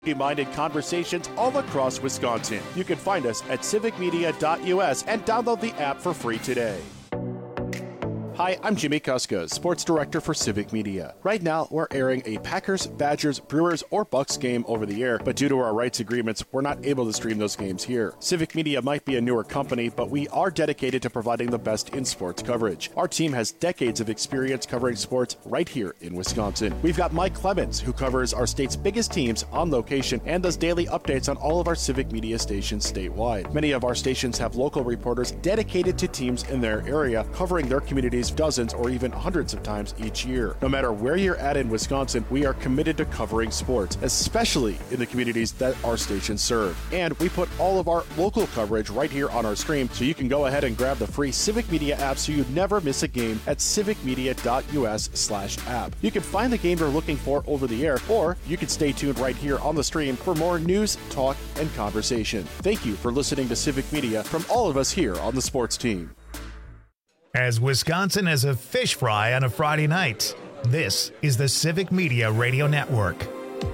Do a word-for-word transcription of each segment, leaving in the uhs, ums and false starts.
Minded conversations all across Wisconsin. You can find us at civic media dot U S and download the app for free today. Hi, I'm Jimmy Kuska, Sports Director for Civic Media. Right now, we're airing a Packers, Badgers, Brewers, or Bucks game over the air, but due to our rights agreements, we're not able to stream those games here. Civic Media might be a newer company, but we are dedicated to providing the best in sports coverage. Our team has decades of experience covering sports right here in Wisconsin. We've got Mike Clemens, who covers our state's biggest teams on location and does daily updates on all of our Civic Media stations statewide. Many of our stations have local reporters dedicated to teams in their area, covering their communities dozens or even hundreds of times each year. No matter where you're at in Wisconsin, we are committed to covering sports, especially in the communities that our stations serve. And we put all of our local coverage right here on our stream, so you can go ahead and grab the free Civic Media app so you never miss a game at civic media dot U S slash app. You can find the game you're looking for over the air, or you can stay tuned right here on the stream for more news, talk, and conversation. Thank you for listening to Civic Media from all of us here on the sports team. As Wisconsin as a fish fry on a Friday night, this is the Civic Media Radio Network.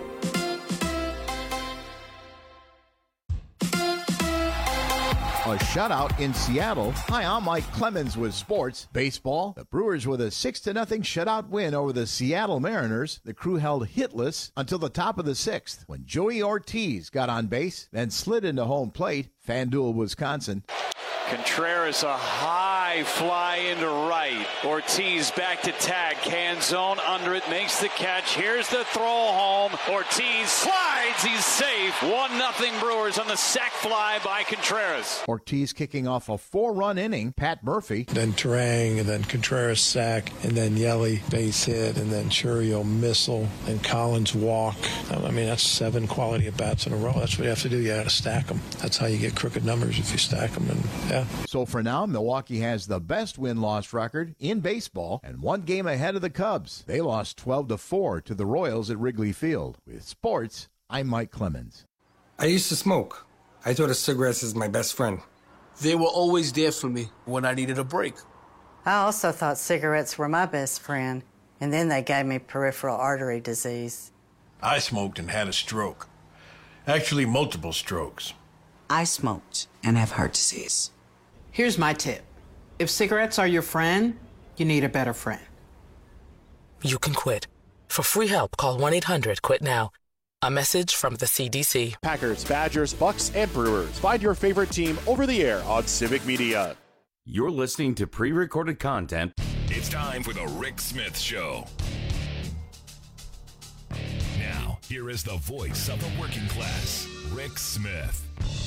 A shutout in Seattle. Hi, I'm Mike Clemens with sports. Baseball. The Brewers with a six to nothing shutout win over the Seattle Mariners. The Crew held hitless until the top of the sixth when Joey Ortiz got on base, then slid into home plate. FanDuel, Wisconsin. Contreras, a high fly into right. Ortiz back to tag. Canzone under it, makes the catch. Here's the throw home. Ortiz slides. He's safe. one nothing Brewers on the sac fly by Contreras. Ortiz kicking off a four-run inning. Pat Murphy. Then Terang, and then Contreras sack, and then Yelly base hit, and then Churio missile, and Collins walk. I mean, that's seven quality at-bats in a row. That's what you have to do. You got to stack them. That's how you get crooked numbers, if you stack them. And yeah. So for now, Milwaukee has the best win-loss record in baseball and one game ahead of the Cubs. They lost twelve to four to the Royals at Wrigley Field. With sports, I'm Mike Clemens. I used to smoke. I thought of cigarettes as my best friend. They were always there for me when I needed a break. I also thought cigarettes were my best friend, and then they gave me peripheral artery disease. I smoked and had a stroke. Actually, multiple strokes. I smoked and have heart disease. Here's my tip. If cigarettes are your friend, you need a better friend. You can quit. For free help, call one eight hundred quit now. A message from the C D C. Packers, Badgers, Bucks, and Brewers. Find your favorite team over the air on Civic Media. You're listening to pre-recorded content. It's time for the Rick Smith Show. Now, here is the voice of the working class, Rick Smith.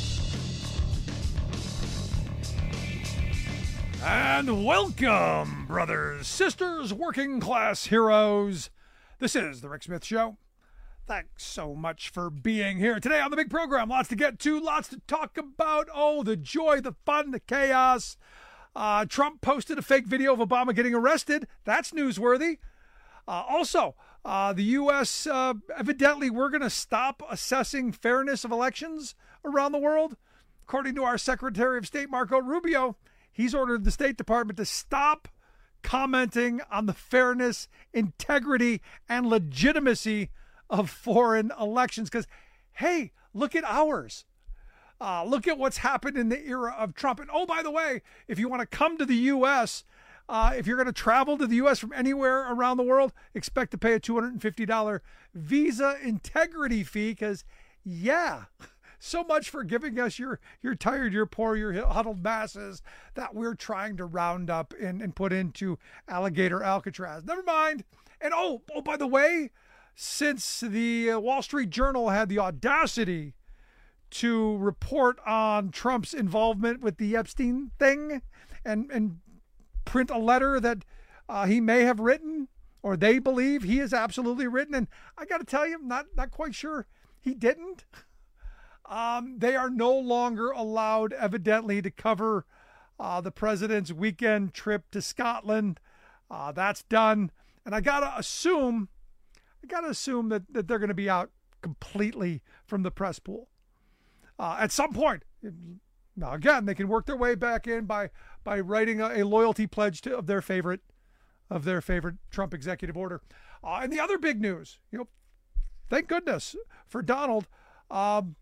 And welcome, brothers, sisters, working class heroes. This is the Rick Smith Show. Thanks so much for being here today on the big program. Lots to get to, lots to talk about. Oh, the joy, the fun, the chaos. Uh, Trump posted a fake video of Obama getting arrested. That's newsworthy. Uh, also, uh, the U S, uh, evidently, we're going to stop assessing fairness of elections around the world. According to our Secretary of State, Marco Rubio, he's ordered the State Department to stop commenting on the fairness, integrity, and legitimacy of foreign elections. Because, hey, look at ours. Uh, look at what's happened in the era of Trump. And, oh, by the way, if you want to come to the U S, uh, if you're going to travel to the U S from anywhere around the world, expect to pay a two hundred fifty dollars visa integrity fee because, yeah, so much for giving us your, your tired, your poor, your huddled masses that we're trying to round up and, and put into Alligator Alcatraz. Never mind. And, oh, oh, by the way, since the Wall Street Journal had the audacity to report on Trump's involvement with the Epstein thing and, and print a letter that uh, he may have written, or they believe he has absolutely written. And I got to tell you, I'm not, not quite sure he didn't. Um, they are no longer allowed, evidently, to cover uh, the president's weekend trip to Scotland. Uh, that's done. And I got to assume, I got to assume that, that they're going to be out completely from the press pool. Uh, at some point, now again, they can work their way back in by by writing a, a loyalty pledge to of their favorite of their favorite Trump executive order. Uh, and the other big news, you know, thank goodness for Donald. Um,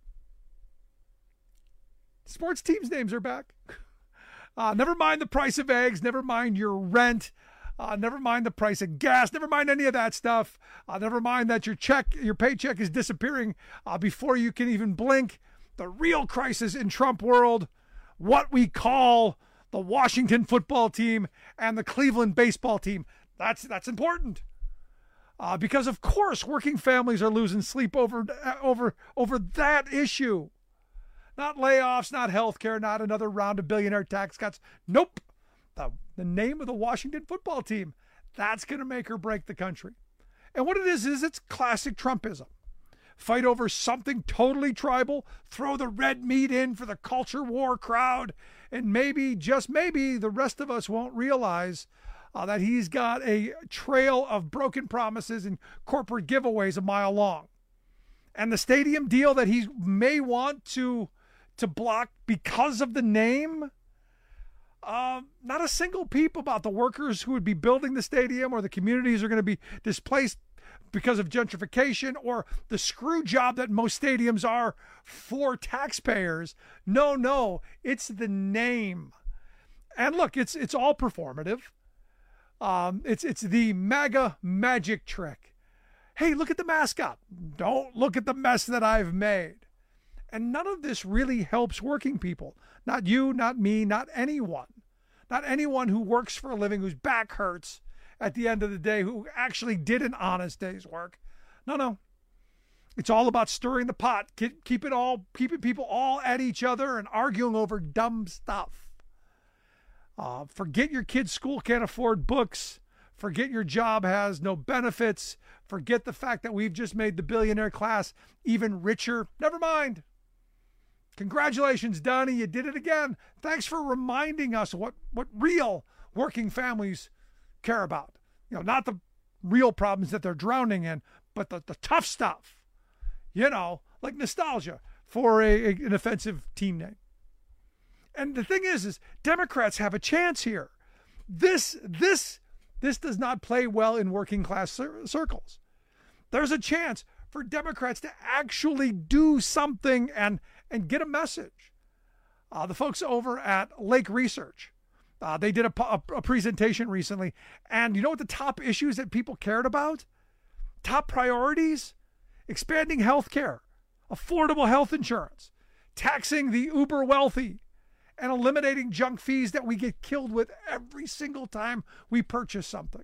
sports teams' names are back. Uh, never mind the price of eggs. Never mind your rent. Uh, never mind the price of gas. Never mind any of that stuff. Uh, never mind that your check, your paycheck is disappearing uh, before you can even blink. The real crisis in Trump world, what we call the Washington football team and the Cleveland baseball team. That's that's important. Uh, because of course working families are losing sleep over over over that issue. Not layoffs, not health care, not another round of billionaire tax cuts. Nope. The, the name of the Washington football team. That's going to make or break the country. And what it is, is it's classic Trumpism. Fight over something totally tribal, throw the red meat in for the culture war crowd, and maybe, just maybe, the rest of us won't realize uh, that he's got a trail of broken promises and corporate giveaways a mile long. And the stadium deal that he may want to, to block because of the name, uh, not a single peep about the workers who would be building the stadium or the communities are going to be displaced because of gentrification or the screw job that most stadiums are for taxpayers. No, no, it's the name. And look, it's it's all performative. Um, it's it's the MAGA magic trick. Hey, look at the mascot. Don't look at the mess that I've made. And none of this really helps working people. Not you, not me, not anyone. Not anyone who works for a living, whose back hurts at the end of the day, who actually did an honest day's work. No, no. It's all about stirring the pot, keep, keep it all, keeping people all at each other and arguing over dumb stuff. Uh, forget your kid's school can't afford books. Forget your job has no benefits. Forget the fact that we've just made the billionaire class even richer. Never mind. Congratulations, Donnie. You did it again. Thanks for reminding us what, what real working families care about. You know, not the real problems that they're drowning in, but the, the tough stuff. You know, like nostalgia for a, a, an offensive team name. And the thing is, is Democrats have a chance here. This, this, this does not play well in working class cir- circles. There's a chance for Democrats to actually do something and, and get a message. Uh, the folks over at Lake Research, uh, they did a, a, a presentation recently. And you know what the top issues that people cared about? Top priorities? Expanding health care, affordable health insurance, taxing the uber wealthy, and eliminating junk fees that we get killed with every single time we purchase something.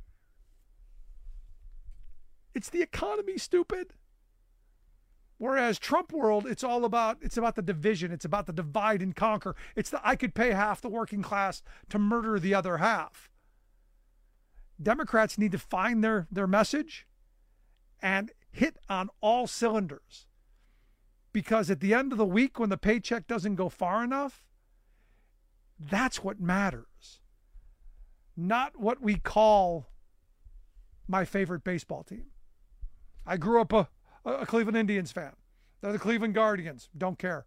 It's the economy, stupid. Whereas Trump world, it's all about, it's about the division. It's about the divide and conquer. It's the, I could pay half the working class to murder the other half. Democrats need to find their, their message and hit on all cylinders. Because at the end of the week, when the paycheck doesn't go far enough, that's what matters. Not what we call my favorite baseball team. I grew up a, a Cleveland Indians fan. They're the Cleveland Guardians. Don't care.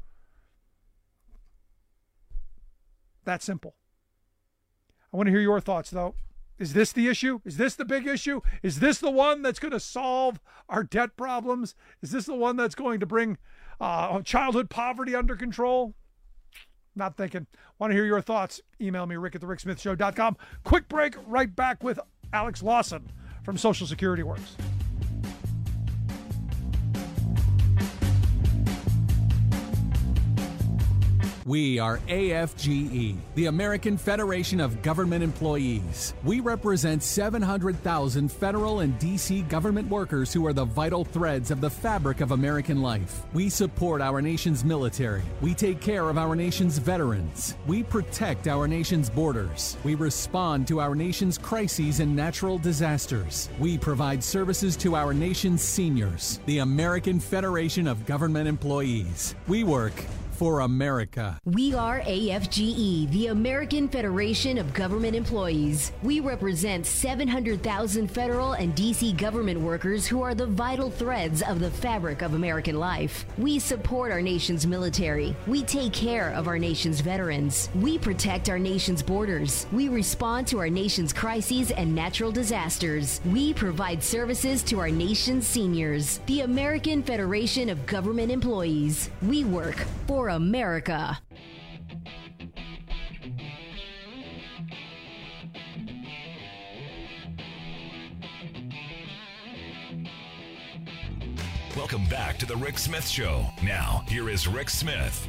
That simple. I want to hear your thoughts, though. Is this the issue? Is this the big issue? Is this the one that's going to solve our debt problems? Is this the one that's going to bring uh, childhood poverty under control? Not thinking. Want to hear your thoughts? Email me, rick at the rick smith show dot com. Quick break, right back with Alex Lawson from Social Security Works. We are A F G E, the American Federation of Government Employees. We represent seven hundred thousand federal and D C government workers who are the vital threads of the fabric of American life. We support our nation's military. We take care of our nation's veterans. We protect our nation's borders. We respond to our nation's crises and natural disasters. We provide services to our nation's seniors. The American Federation of Government Employees. We work for America. We are A F G E, the American Federation of Government Employees. We represent seven hundred thousand federal and D C government workers who are the vital threads of the fabric of American life. We support our nation's military. We take care of our nation's veterans. We protect our nation's borders. We respond to our nation's crises and natural disasters. We provide services to our nation's seniors. The American Federation of Government Employees. We work for America. Welcome back to the Rick Smith Show. Now, here is Rick Smith.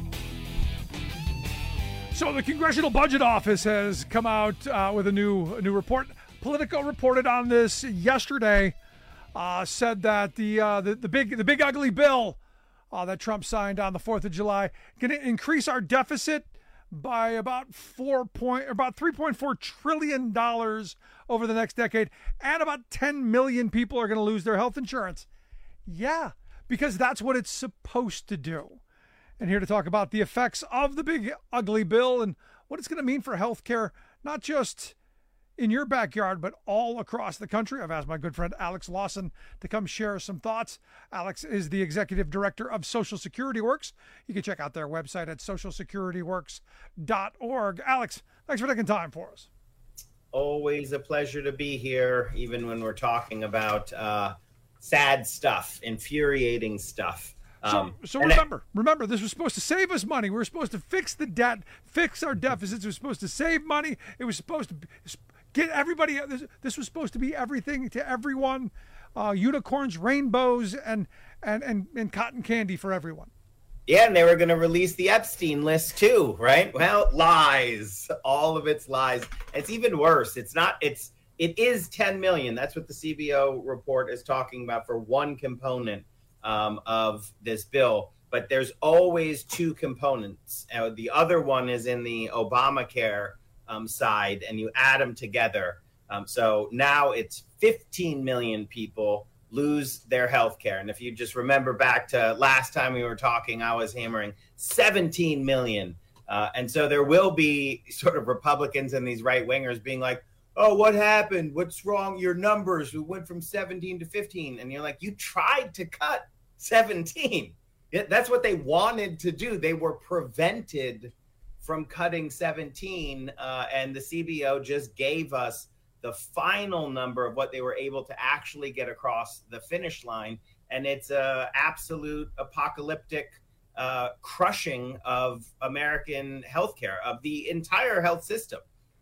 So the Congressional Budget Office has come out uh, with a new a new report. Politico reported on this yesterday. Uh, said that the, uh, the the big the big ugly bill uh, that Trump signed on the fourth of July going to increase our deficit by about four point about three point four trillion dollars over the next decade, and about ten million people are going to lose their health insurance. Yeah, because that's what it's supposed to do. And here to talk about the effects of the big ugly bill and what it's going to mean for healthcare, not just in your backyard, but all across the country. I've asked my good friend Alex Lawson to come share some thoughts. Alex is the executive director of Social Security Works. You can check out their website at social security works dot org. Alex, thanks for taking time for us. Always a pleasure to be here, even when we're talking about uh, sad stuff, infuriating stuff. Um, so, so remember, I, remember, this was supposed to save us money. We were supposed to fix the debt, fix our deficits. It was supposed to save money. It was supposed to get everybody. This, this was supposed to be everything to everyone, uh, unicorns, rainbows, and, and and and cotton candy for everyone. Yeah, and they were going to release the Epstein list too, right? Well, lies. All of it's lies. It's even worse. It's not. It's it is ten million. That's what the C B O report is talking about for one component um, of this bill. But there's always two components. Uh, the other one is in the Obamacare Um, side, and you add them together. Um, so now it's fifteen million people lose their health care. And if you just remember back to last time we were talking, I was hammering seventeen million. Uh, and so there will be sort of Republicans and these right wingers being like, oh, what happened? What's wrong? Your numbers, we went from seventeen to fifteen. And you're like, you tried to cut seventeen. That's what they wanted to do. They were prevented from cutting seventeen, uh, and the C B O just gave us the final number of what they were able to actually get across the finish line. And it's a absolute apocalyptic uh, crushing of American healthcare, of the entire health system.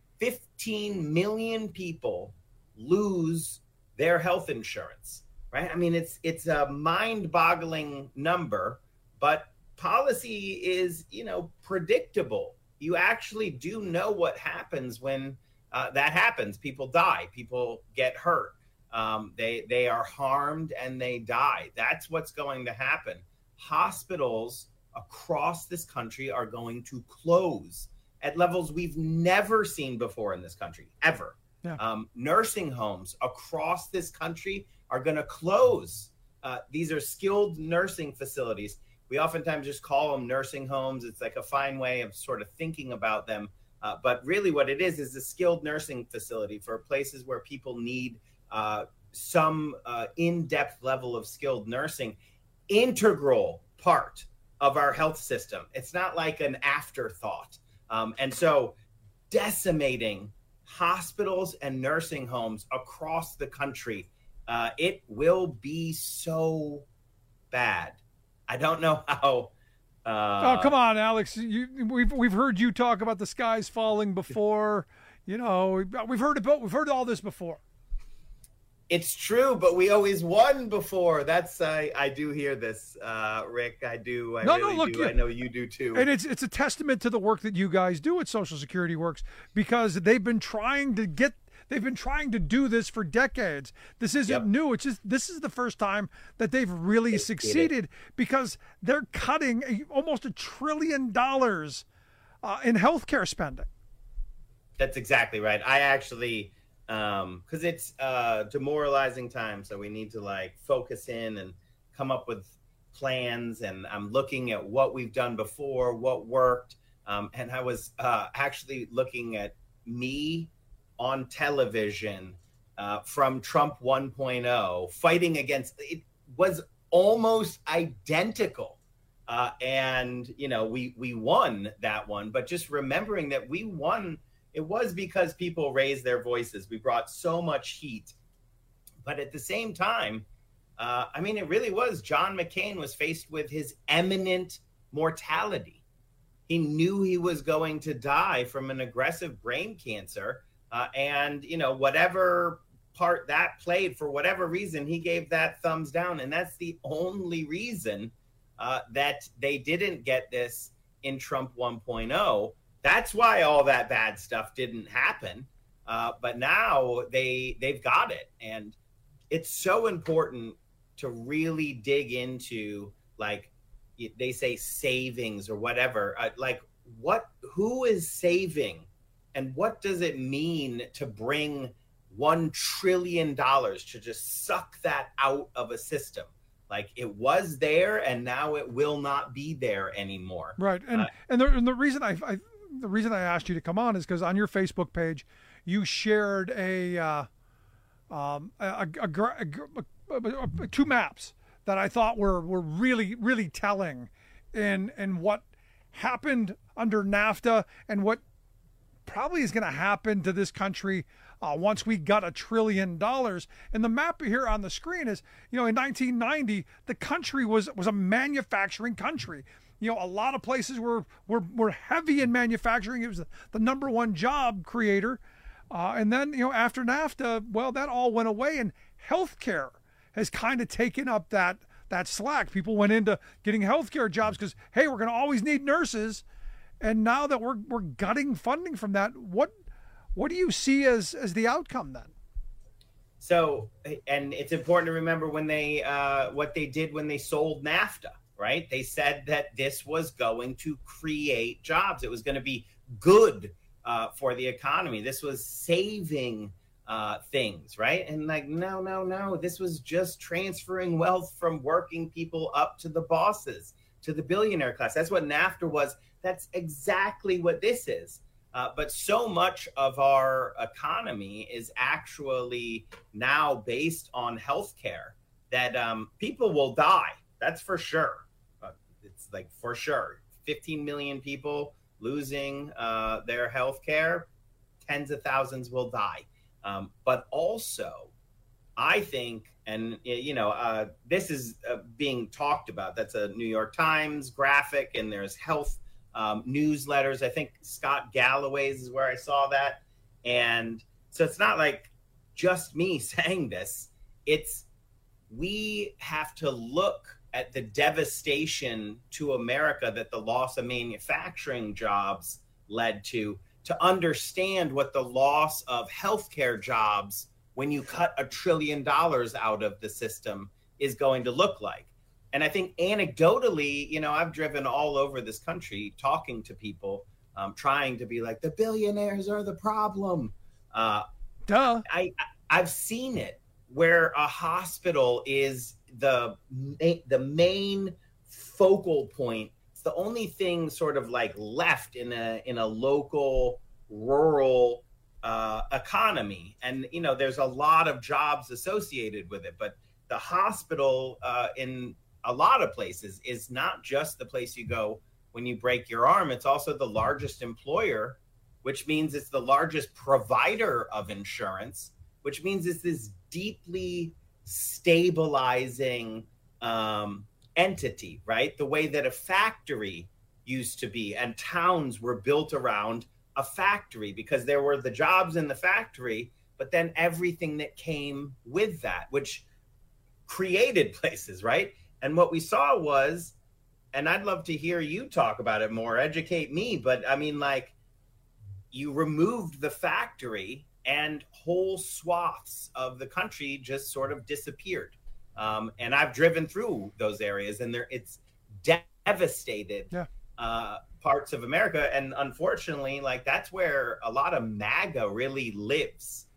fifteen million people lose their health insurance, right? I mean, it's it's a mind-boggling number, but policy is, you know, predictable. You actually do know what happens when uh, that happens. People die. People get hurt. Um, they they are harmed and they die. That's what's going to happen. Hospitals across this country are going to close at levels we've never seen before in this country, ever. Yeah. Um, nursing homes across this country are going to close. Uh, these are skilled nursing facilities. We oftentimes just call them nursing homes. It's like a fine way of sort of thinking about them. Uh, but really what it is is a skilled nursing facility for places where people need uh, some uh, in-depth level of skilled nursing. Integral part of our health system. It's not like an afterthought. Um, and so decimating hospitals and nursing homes across the country, uh, it will be so bad. I don't know how. Uh, oh, come on, Alex. You, we've we've heard you talk about the skies falling before. You know, we've heard about we've heard all this before. It's true, but we always won before. That's I I do hear this, uh, Rick. I do. I no, really no, look, do. I know you do too. And it's it's a testament to the work that you guys do at Social Security Works, because they've been trying to get. They've been trying to do this for decades. This isn't yep. new. It's just this is the first time that they've really it, succeeded it because they're cutting a, almost a trillion dollars uh, in healthcare spending. That's exactly right. I actually, um, because it's uh, demoralizing time, so we need to like focus in and come up with plans, and I'm looking at what we've done before, what worked. Um, and I was uh, actually looking at me on television uh, from Trump one point oh, fighting against, it was almost identical. Uh, and, you know, we, we won that one, but just remembering that we won, it was because people raised their voices. We brought so much heat, but at the same time, uh, I mean, it really was, John McCain was faced with his imminent mortality. He knew he was going to die from an aggressive brain cancer. Uh, and, you know, whatever part that played, for whatever reason, he gave that thumbs down. And that's the only reason uh, that they didn't get this in Trump one point oh. That's why all that bad stuff didn't happen. Uh, but now they, they've got it. And it's so important to really dig into, like, they say savings or whatever, uh, like what, who is saving and what does it mean to bring one trillion dollars to just suck that out of a system? Like, it was there and now it will not be there anymore. Right. And, uh, and, the, and the reason I, I, the reason I asked you to come on is because on your Facebook page, you shared a, uh, um, a, a, a, a, a, two maps that I thought were, were really, really telling in, in what happened under NAFTA and what probably is going to happen to this country uh, once we got a trillion dollars. And the map here on the screen is, you know, in nineteen ninety, the country was, was a manufacturing country. You know, a lot of places were, were, were heavy in manufacturing. It was the, the number one job creator. Uh, and then, you know, after NAFTA, well, that all went away, and healthcare has kind of taken up that that slack. People went into getting healthcare jobs because, hey, we're going to always need nurses. And now that we're we're gutting funding from that, what what do you see as as the outcome then? So, and it's important to remember when they uh, what they did when they sold NAFTA, right? They said that this was going to create jobs. It was going to be good uh, for the economy. This was saving Uh, things, right? And like, no, no, no, this was just transferring wealth from working people up to the bosses, to the billionaire class. That's what NAFTA was. That's exactly what this is. Uh, but so much of our economy is actually now based on healthcare that um, people will die. That's for sure. Uh, it's like for sure. fifteen million people losing uh, their healthcare, tens of thousands will die. Um, but also, I think, and, you know, uh, this is uh, being talked about. That's a New York Times graphic, and there's health um, newsletters. I think Scott Galloway's is where I saw that. And so it's not like just me saying this. It's, we have to look at the devastation to America that the loss of manufacturing jobs led to, to understand what the loss of healthcare jobs when you cut a trillion dollars out of the system is going to look like. And I think anecdotally, you know, I've driven all over this country talking to people, um, trying to be like, the billionaires are the problem. Uh, Duh. I, I've seen it where a hospital is the, the main focal point. It's the only thing sort of like left in a in a local rural uh, economy. And, you know, there's a lot of jobs associated with it. But the hospital uh, in a lot of places is not just the place you go when you break your arm. It's also the largest employer, which means it's the largest provider of insurance, which means it's this deeply stabilizing um entity, right? The way that a factory used to be, and towns were built around a factory because there were the jobs in the factory, but then everything that came with that, which created places, right? And what we saw was, and I'd love to hear you talk about it more, educate me, but I mean, like, you removed the factory and whole swaths of the country just sort of disappeared. Um, and I've driven through those areas, and there it's devastated yeah. uh, parts of America. And unfortunately, like, that's where a lot of MAGA really lives.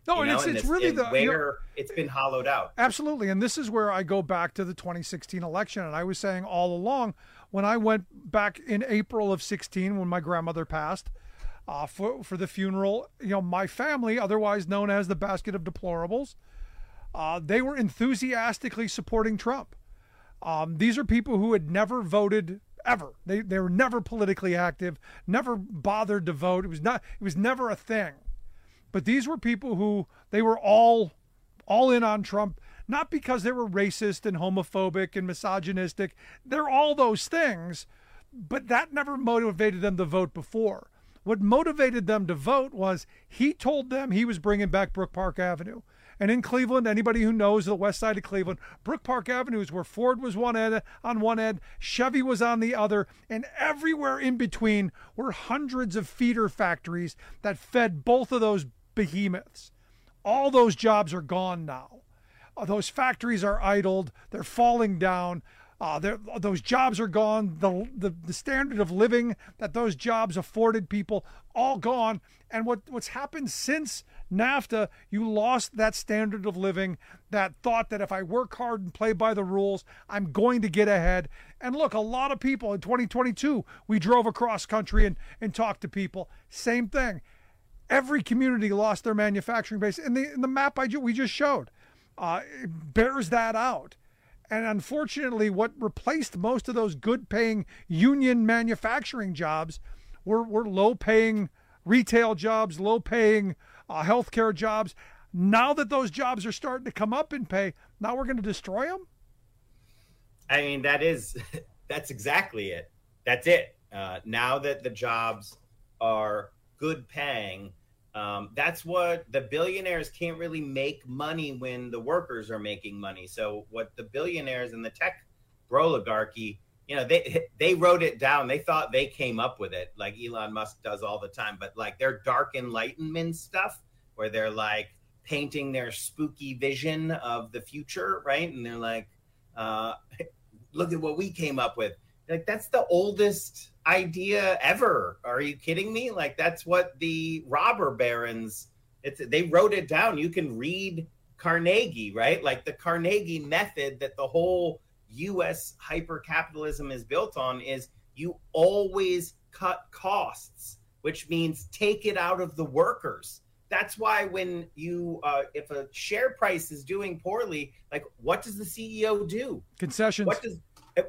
No, you and know, it's, and it's this, really and the where you know, it's been hollowed out. Absolutely. And this is where I go back to the twenty sixteen election. And I was saying all along, when I went back in April of sixteen, when my grandmother passed, uh, for, for the funeral, you know, my family, otherwise known as the Basket of Deplorables, uh, they were enthusiastically supporting Trump. Um, these are people who had never voted ever. They, they were never politically active, never bothered to vote. It was not, it was never a thing. But these were people who they were all all in on Trump, not because they were racist and homophobic and misogynistic. They're all those things, but that never motivated them to vote before. What motivated them to vote was he told them he was bringing back Brook Park Avenue. And in Cleveland, anybody who knows the west side of Cleveland, Brook Park Avenue is where Ford was one end, on one end, Chevy was on the other, and everywhere in between were hundreds of feeder factories that fed both of those behemoths. All those jobs are gone now. Uh, those factories are idled. They're falling down. Uh, those jobs are gone. The, the the standard of living that those jobs afforded people, all gone. And what, what's happened since NAFTA, you lost that standard of living, that thought that if I work hard and play by the rules, I'm going to get ahead. And look, a lot of people in twenty twenty-two, we drove across country and, and talked to people. Same thing. Every community lost their manufacturing base. And the, the map I ju- we just showed uh, it bears that out. And unfortunately, what replaced most of those good-paying union manufacturing jobs were, were low-paying retail jobs, low-paying uh, healthcare jobs. Now that those jobs are starting to come up in pay, now we're going to destroy them? I mean, that is, that's exactly it. That's it. Uh, now that the jobs are good paying, um, that's what the billionaires can't really make money when the workers are making money. So what the billionaires and the tech oligarchy, you know, they they wrote it down. They thought they came up with it, like Elon Musk does all the time. But like their dark enlightenment stuff, where they're like painting their spooky vision of the future, right? And they're like, uh, look at what we came up with. Like, that's the oldest idea ever. Are you kidding me? Like, that's what the robber barons, it's, they wrote it down. You can read Carnegie, right? Like the Carnegie method that the whole U S hyper-capitalism is built on is you always cut costs, which means take it out of the workers. That's why when you, uh, if a share price is doing poorly, like what does the C E O do? Concessions. What does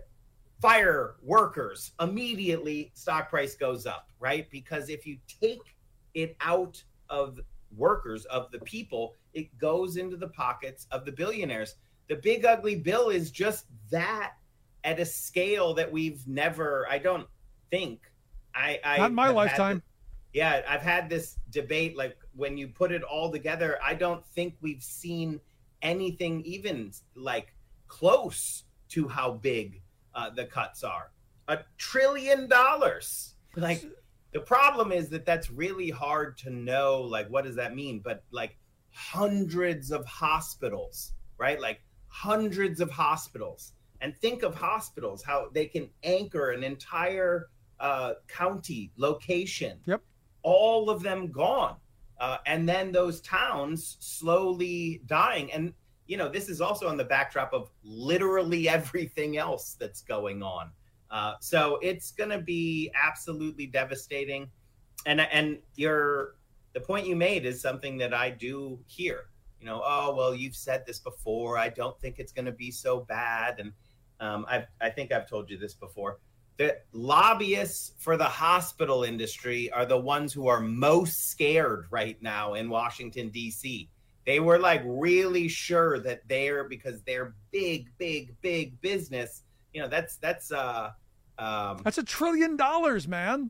fire workers? Immediately stock price goes up, right? Because if you take it out of workers, of the people, it goes into the pockets of the billionaires. The big ugly bill is just that at a scale that we've never, I don't think I, I not in my lifetime. This, yeah. I've had this debate, like when you put it all together, I don't think we've seen anything even like close to how big Uh, the cuts are. A trillion dollars. Like, the problem is that that's really hard to know, like, what does that mean? But like hundreds of hospitals, right? Like hundreds of hospitals. And think of hospitals, how they can anchor an entire uh, county location. Yep. All of them gone. Uh, and then those towns slowly dying. And you know, this is also on the backdrop of literally everything else that's going on. Uh, so it's going to be absolutely devastating. And and your the point you made is something that I do hear. You know, oh, well, you've said this before. I don't think it's going to be so bad. And um, I I think I've told you this before. The lobbyists for the hospital industry are the ones who are most scared right now in Washington, D C They were like really sure that they're, because they're big, big, big business. You know, that's, that's, uh, um, that's a trillion dollars, man.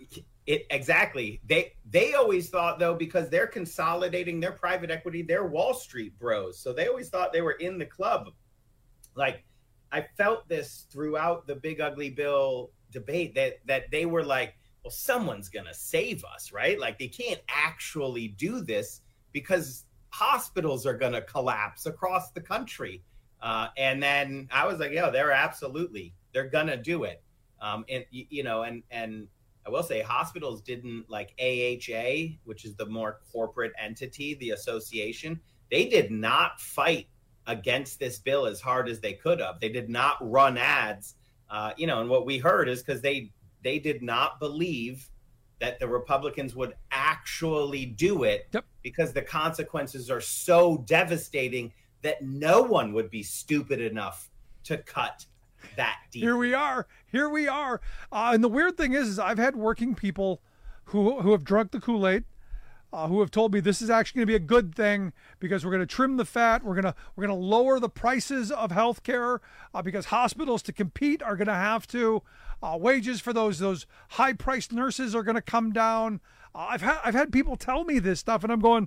It exactly. They, they always thought though, because they're consolidating their private equity, they're Wall Street bros. So they always thought they were in the club. Like I felt this throughout the big ugly bill debate that, that they were like, well, someone's going to save us, right? Like they can't actually do this because hospitals are going to collapse across the country. Uh, and then I was like, yeah, they're absolutely, they're going to do it. Um, and, you know, and, and I will say hospitals didn't, like A H A, which is the more corporate entity, the association, they did not fight against this bill as hard as they could have. They did not run ads, uh, you know, and what we heard is because they they did not believe that the Republicans would actually do it yep. because the consequences are so devastating that no one would be stupid enough to cut that deep. Here we are. Here we are. Uh, and the weird thing is, is I've had working people who who have drunk the Kool-Aid, uh, who have told me this is actually going to be a good thing because we're going to trim the fat. We're going to we're going to lower the prices of healthcare uh, because hospitals to compete are going to have to. Uh, wages for those those high-priced nurses are going to come down. Uh, I've had I've had people tell me this stuff, and I'm going,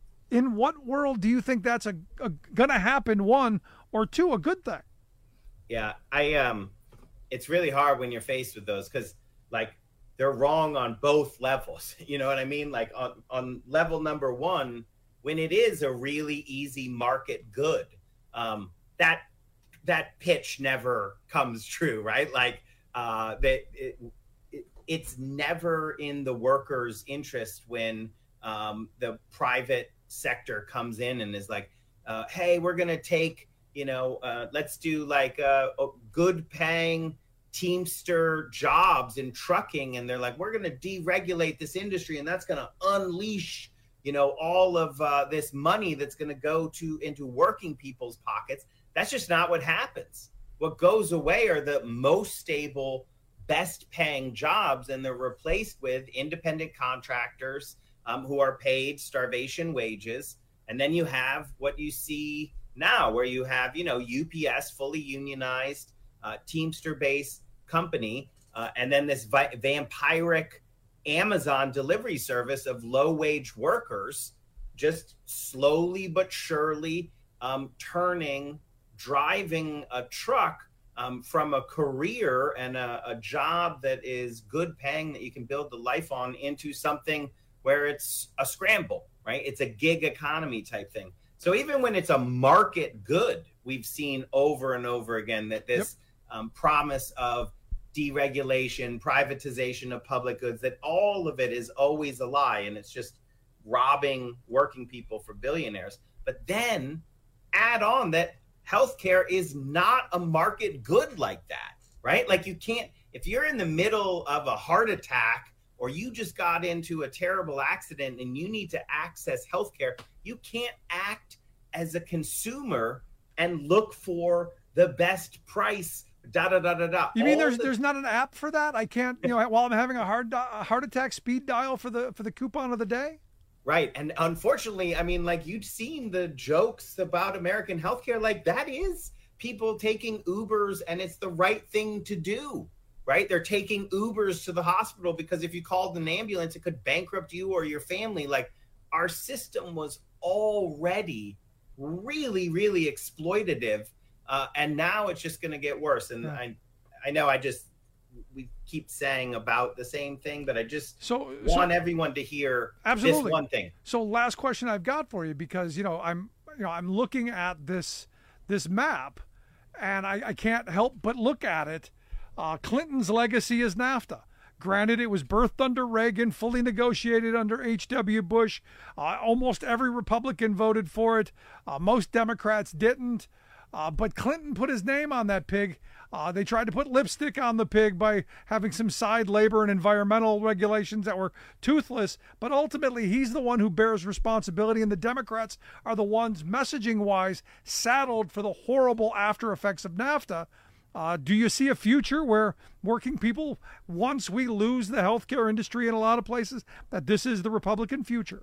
in what world do you think that's a, a going to happen? One or two, a good thing? Yeah, I um, it's really hard when you're faced with those because like they're wrong on both levels. You know what I mean? Like on on level number one, when it is a really easy market good, um, that that pitch never comes true, right? Like. Uh, that it, it, it's never in the workers' interest when um, the private sector comes in and is like, uh, hey, we're going to take, you know, uh, let's do like uh, good paying Teamster jobs in trucking. And they're like, we're going to deregulate this industry and that's going to unleash, you know, all of uh, this money that's going to go to into working people's pockets. That's just not what happens. What goes away are the most stable, best paying jobs, and they're replaced with independent contractors um, who are paid starvation wages. And then you have what you see now, where you have, you know, U P S, fully unionized, uh, Teamster-based company, uh, and then this vi- vampiric Amazon delivery service of low-wage workers just slowly but surely um, turning driving a truck um, from a career and a, a job that is good paying that you can build the life on into something where it's a scramble, right? It's a gig economy type thing. So even when it's a market good, we've seen over and over again that this yep. um, promise of deregulation, privatization of public goods, that all of it is always a lie. And it's just robbing working people for billionaires. But then add on that healthcare is not a market good like that, right? Like you can't, if you're in the middle of a heart attack or you just got into a terrible accident and you need to access healthcare, you can't act as a consumer and look for the best price. Da da da da da. You mean All there's the- there's not an app for that? I can't, you know, while I'm having a heart a heart attack, speed dial for the for the coupon of the day. Right. And unfortunately, I mean, like you've seen the jokes about American healthcare, like that is people taking Ubers and it's the right thing to do, right? They're taking Ubers to the hospital because if you called an ambulance, it could bankrupt you or your family. Like our system was already really, really exploitative. Uh, and now it's just going to get worse. And yeah. I, I know I just, we keep saying about the same thing, but I just so, want so, everyone to hear absolutely. this one thing. So last question I've got for you, because, you know, I'm, you know, I'm looking at this, this map and I, I can't help but look at it. Uh, Clinton's legacy is NAFTA. Granted, it was birthed under Reagan, fully negotiated under H W Bush. Uh, almost every Republican voted for it. Uh, most Democrats didn't. Uh, but Clinton put his name on that pig. Uh, they tried to put lipstick on the pig by having some side labor and environmental regulations that were toothless. But ultimately, he's the one who bears responsibility, and the Democrats are the ones, messaging-wise, saddled for the horrible after effects of NAFTA. Uh, do you see a future where working people, once we lose the healthcare industry in a lot of places, that this is the Republican future?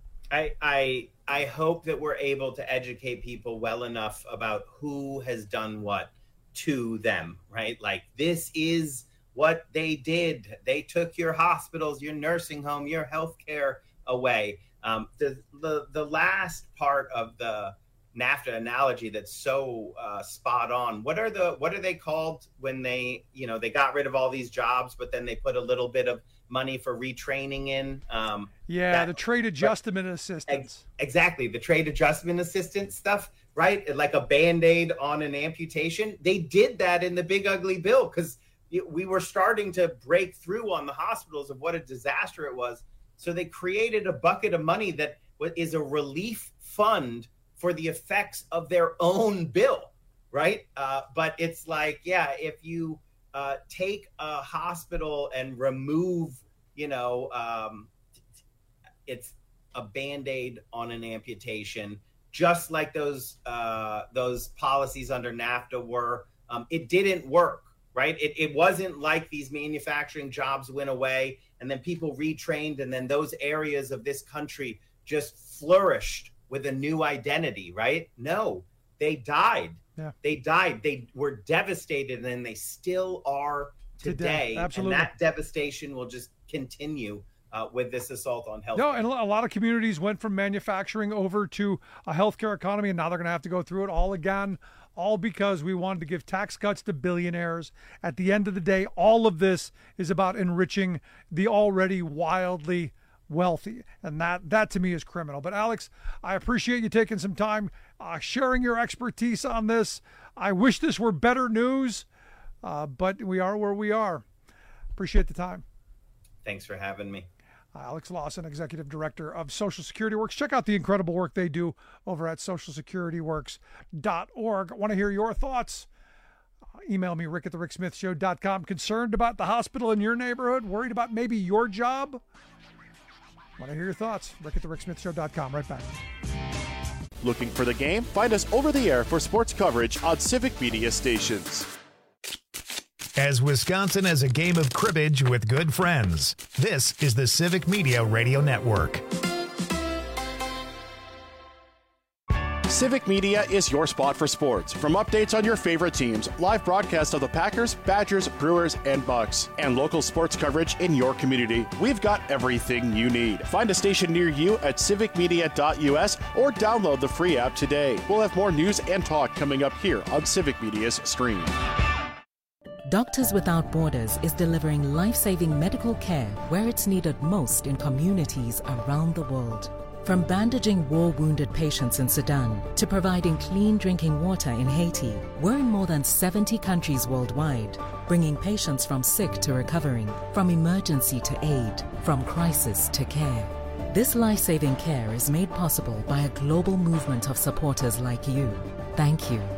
I, I I hope that we're able to educate people well enough about who has done what to them, right? Like this is what they did. They took your hospitals, your nursing home, your healthcare away. Um, the the the last part of the NAFTA analogy that's so uh, spot on. What are the what are they called when they you know they got rid of all these jobs, but then they put a little bit of money for retraining in? Um, yeah, that, the trade adjustment but, assistance. Ex- exactly, the trade adjustment assistance stuff, right? Like a Band-Aid on an amputation. They did that in the big ugly bill because we were starting to break through on the hospitals of what a disaster it was. So they created a bucket of money that is a relief fund for the effects of their own bill, right? Uh, but it's like, yeah, if you uh, take a hospital and remove, you know, um, it's a Band-Aid on an amputation, just like those uh, those policies under NAFTA were, um, it didn't work. Right. It, it wasn't like these manufacturing jobs went away and then people retrained and then those areas of this country just flourished with a new identity. Right. No, they died. Yeah. They died. They were devastated and they still are today. today. Absolutely. And that devastation will just continue uh, with this assault on health. No, and a lot of communities went from manufacturing over to a healthcare economy, and now they're going to have to go through it all again. All because we wanted to give tax cuts to billionaires. At the end of the day, all of this is about enriching the already wildly wealthy. And that, that to me is criminal. But Alex, I appreciate you taking some time, uh, sharing your expertise on this. I wish this were better news, uh, but we are where we are. Appreciate the time. Thanks for having me. Alex Lawson, Executive Director of Social Security Works. Check out the incredible work they do over at social security works dot org. I want to hear your thoughts. Uh, email me, rick at the rick smith show dot com. Concerned about the hospital in your neighborhood? Worried about maybe your job? I want to hear your thoughts. rick at the rick smith show dot com. Right back. Looking for the game? Find us over the air for sports coverage on Civic Media stations. As Wisconsin has a game of cribbage with good friends, this is the Civic Media Radio Network. Civic Media is your spot for sports. From updates on your favorite teams, live broadcasts of the Packers, Badgers, Brewers, and Bucks, and local sports coverage in your community, we've got everything you need. Find a station near you at civic media dot u s or download the free app today. We'll have more news and talk coming up here on Civic Media's stream. Doctors Without Borders is delivering life-saving medical care where it's needed most in communities around the world. From bandaging war-wounded patients in Sudan to providing clean drinking water in Haiti, we're in more than seventy countries worldwide, bringing patients from sick to recovering, from emergency to aid, from crisis to care. This life-saving care is made possible by a global movement of supporters like you. Thank you.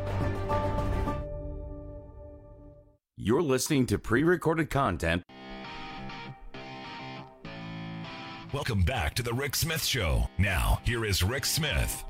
You're listening to pre-recorded content. Welcome back to the Rick Smith Show. Now, here is Rick Smith.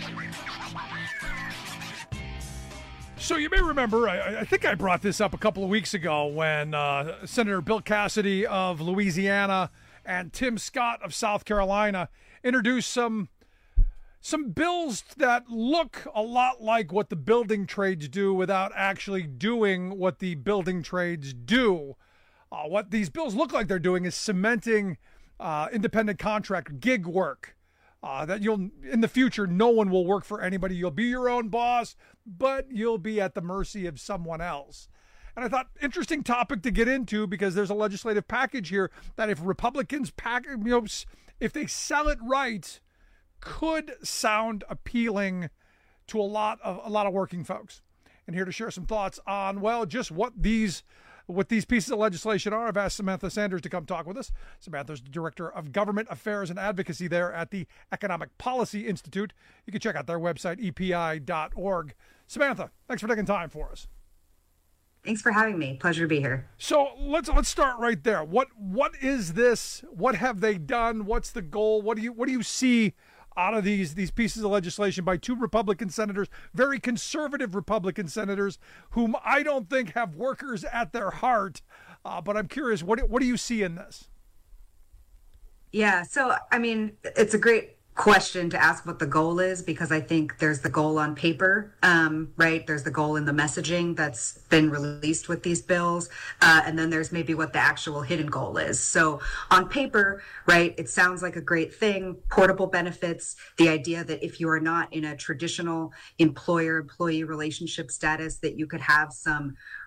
So you may remember, I, I think I brought this up a couple of weeks ago when uh, Senator Bill Cassidy of Louisiana and Tim Scott of South Carolina introduced some Some bills that look a lot like what the building trades do without actually doing what the building trades do. Uh, what these bills look like they're doing is cementing uh, independent contract gig work. Uh, that you'll, in the future, no one will work for anybody. You'll be your own boss, but you'll be at the mercy of someone else. And I thought, interesting topic to get into because there's a legislative package here that if Republicans pack, you know, if they sell it right, could sound appealing to a lot of a lot of working folks. And here to share some thoughts on, well, just what these what these pieces of legislation are, I've asked Samantha Sanders to come talk with us. Samantha's the Director of Government Affairs and Advocacy there at the Economic Policy Institute. You can check out their website, e p i dot org. Samantha, thanks for taking time for us. Thanks for having me. Pleasure to be here. So let's let's start right there. What what is this? What have they done? What's the goal? What do you what do you see out of these these pieces of legislation by two Republican senators, very conservative Republican senators, whom I don't think have workers at their heart. Uh, but I'm curious, what what do you see in this? Yeah, so I mean, it's a great question to ask what the goal is, because I think there's the goal on paper, um, right? There's the goal in the messaging that's been released with these bills. Uh, and then there's maybe what the actual hidden goal is. So on paper, right, it sounds like a great thing, portable benefits, the idea that if you are not in a traditional employer-employee relationship status, that you could have some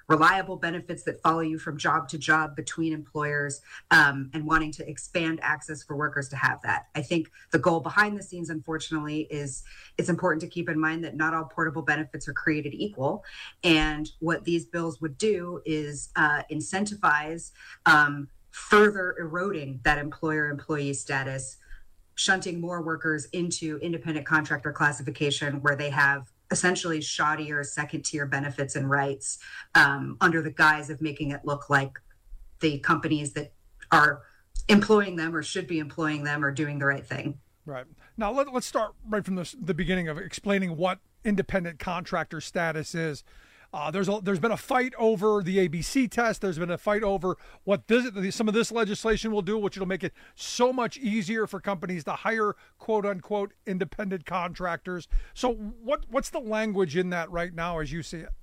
reliable benefits that follow you from job to job between employers, um, and wanting to expand access for workers to have that. I think the goal behind the scenes, unfortunately, is it's important to keep in mind that not all portable benefits are created equal. And what these bills would do is uh, incentivize um, further eroding that employer-employee status, shunting more workers into independent contractor classification where they have essentially shoddier second-tier benefits and rights um, under the guise of making it look like the companies that are employing them or should be employing them are doing the right thing. Right. Now, let, let's start right from the, the beginning of explaining what independent contractor status is. Uh, there's a, there's been a fight over the A B C test. There's been a fight over what this, some of this legislation will do, which will make it so much easier for companies to hire quote unquote independent contractors. So what what's the language in that right now as you see it?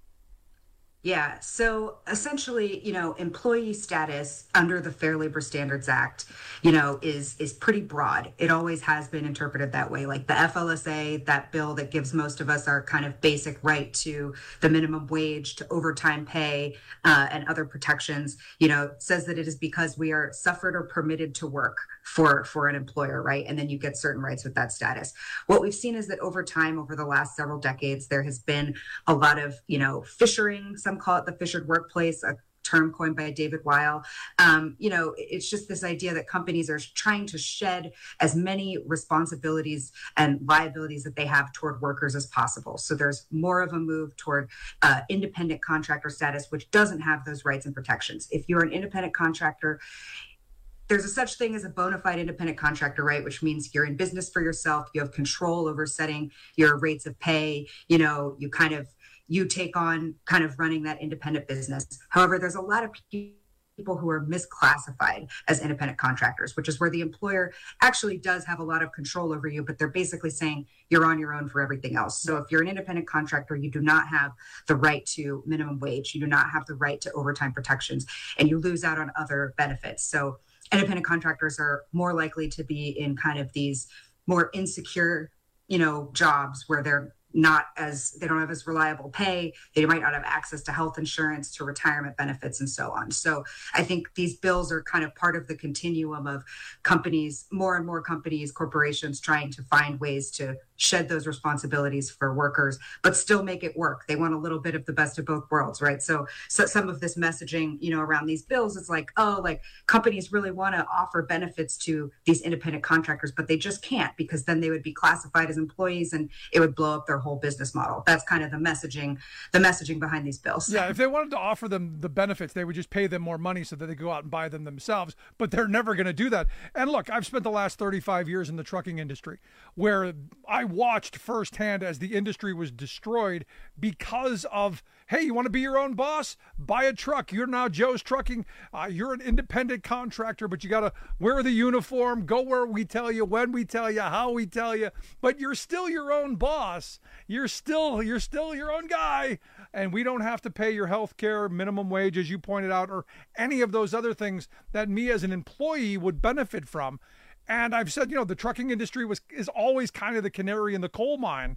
Yeah. So essentially, you know, employee status under the Fair Labor Standards Act, you know, is is pretty broad. It always has been interpreted that way. Like the F L S A, that bill that gives most of us our kind of basic right to the minimum wage, to overtime pay, uh, and other protections, you know, says that it is because we are suffered or permitted to work for for an employer, right? And then you get certain rights with that status. What we've seen is that over time, over the last several decades, there has been a lot of, you know, fishering. Some call it the fissured workplace, a term coined by David Weil. Um, you know, it's just this idea that companies are trying to shed as many responsibilities and liabilities that they have toward workers as possible. So there's more of a move toward uh, independent contractor status, which doesn't have those rights and protections. If you're an independent contractor, there's a such thing as a bona fide independent contractor, right? Which means you're in business for yourself. You have control over setting your rates of pay. You know, you kind of, you take on kind of running that independent business. However, there's a lot of people who are misclassified as independent contractors, which is where the employer actually does have a lot of control over you, but they're basically saying you're on your own for everything else. So if you're an independent contractor, you do not have the right to minimum wage. You do not have the right to overtime protections, and you lose out on other benefits. So independent contractors are more likely to be in kind of these more insecure, you know, jobs where they're not as, they don't have as reliable pay. They might not have access to health insurance, to retirement benefits, and so on. So I think these bills are kind of part of the continuum of companies, more and more companies, corporations trying to find ways to shed those responsibilities for workers, but still make it work. They want a little bit of the best of both worlds, right? So, so some of this messaging, you know, around these bills is like, oh, like companies really want to offer benefits to these independent contractors, but they just can't, because then they would be classified as employees and it would blow up their whole business model. That's kind of the messaging, the messaging behind these bills. Yeah, if they wanted to offer them the benefits, they would just pay them more money so that they go out and buy them themselves, but they're never going to do that. And look, I've spent the last thirty-five years in the trucking industry where I watched firsthand as the industry was destroyed because of, hey, you want to be your own boss? Buy a truck. You're now Joe's Trucking. Uh, you're an independent contractor, but you got to wear the uniform, go where we tell you, when we tell you, how we tell you, but you're still your own boss. You're still, you're still your own guy, and we don't have to pay your health care, minimum wage, as you pointed out, or any of those other things that me as an employee would benefit from. And I've said, you know, the trucking industry was is always kind of the canary in the coal mine.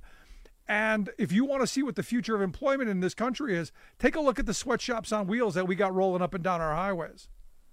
And if you want to see what the future of employment in this country is, take a look at the sweatshops on wheels that we got rolling up and down our highways.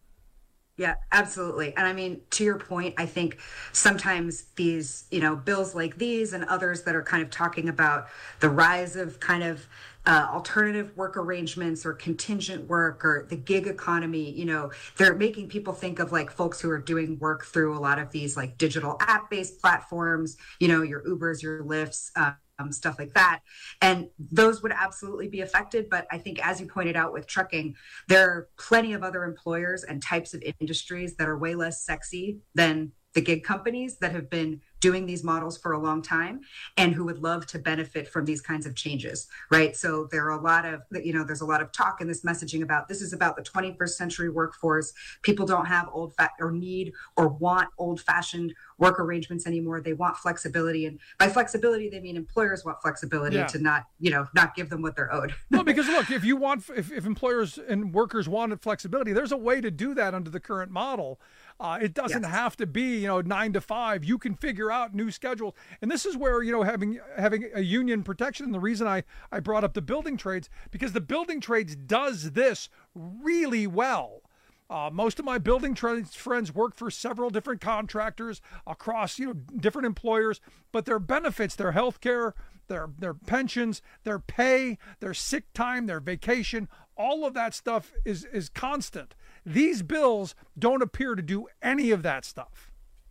Yeah, absolutely. And I mean, to your point, I think sometimes these, you know, bills like these and others that are kind of talking about the rise of kind of uh, alternative work arrangements or contingent work or the gig economy, you know, they're making people think of like folks who are doing work through a lot of these like digital app-based platforms, you know, your Ubers, your Lyfts, uh, Um, stuff like that. And those would absolutely be affected. But I think, as you pointed out with trucking, there are plenty of other employers and types of industries that are way less sexy than the gig companies that have been doing these models for a long time and who would love to benefit from these kinds of changes, right? So there are a lot of, you know, there's a lot of talk in this messaging about this is about the twenty-first century workforce. People don't have old fat or need or want old fashioned work arrangements anymore. They want flexibility. And by flexibility, they mean employers want flexibility Yeah. to not, you know, not give them what they're owed. Well, because look, if you want, if, if employers and workers wanted flexibility, there's a way to do that under the current model. Uh, it doesn't Yes. have to be, you know, nine to five. You can figure out new schedules. And this is where, you know, having having a union protection, and the reason I, I brought up the building trades, because the building trades does this really well. Uh, most of my building trades friends work for several different contractors across, you know, different employers, but their benefits, their health care, their their pensions, their pay, their sick time, their vacation, all of that stuff is is constant. These bills don't appear to do any of that stuff.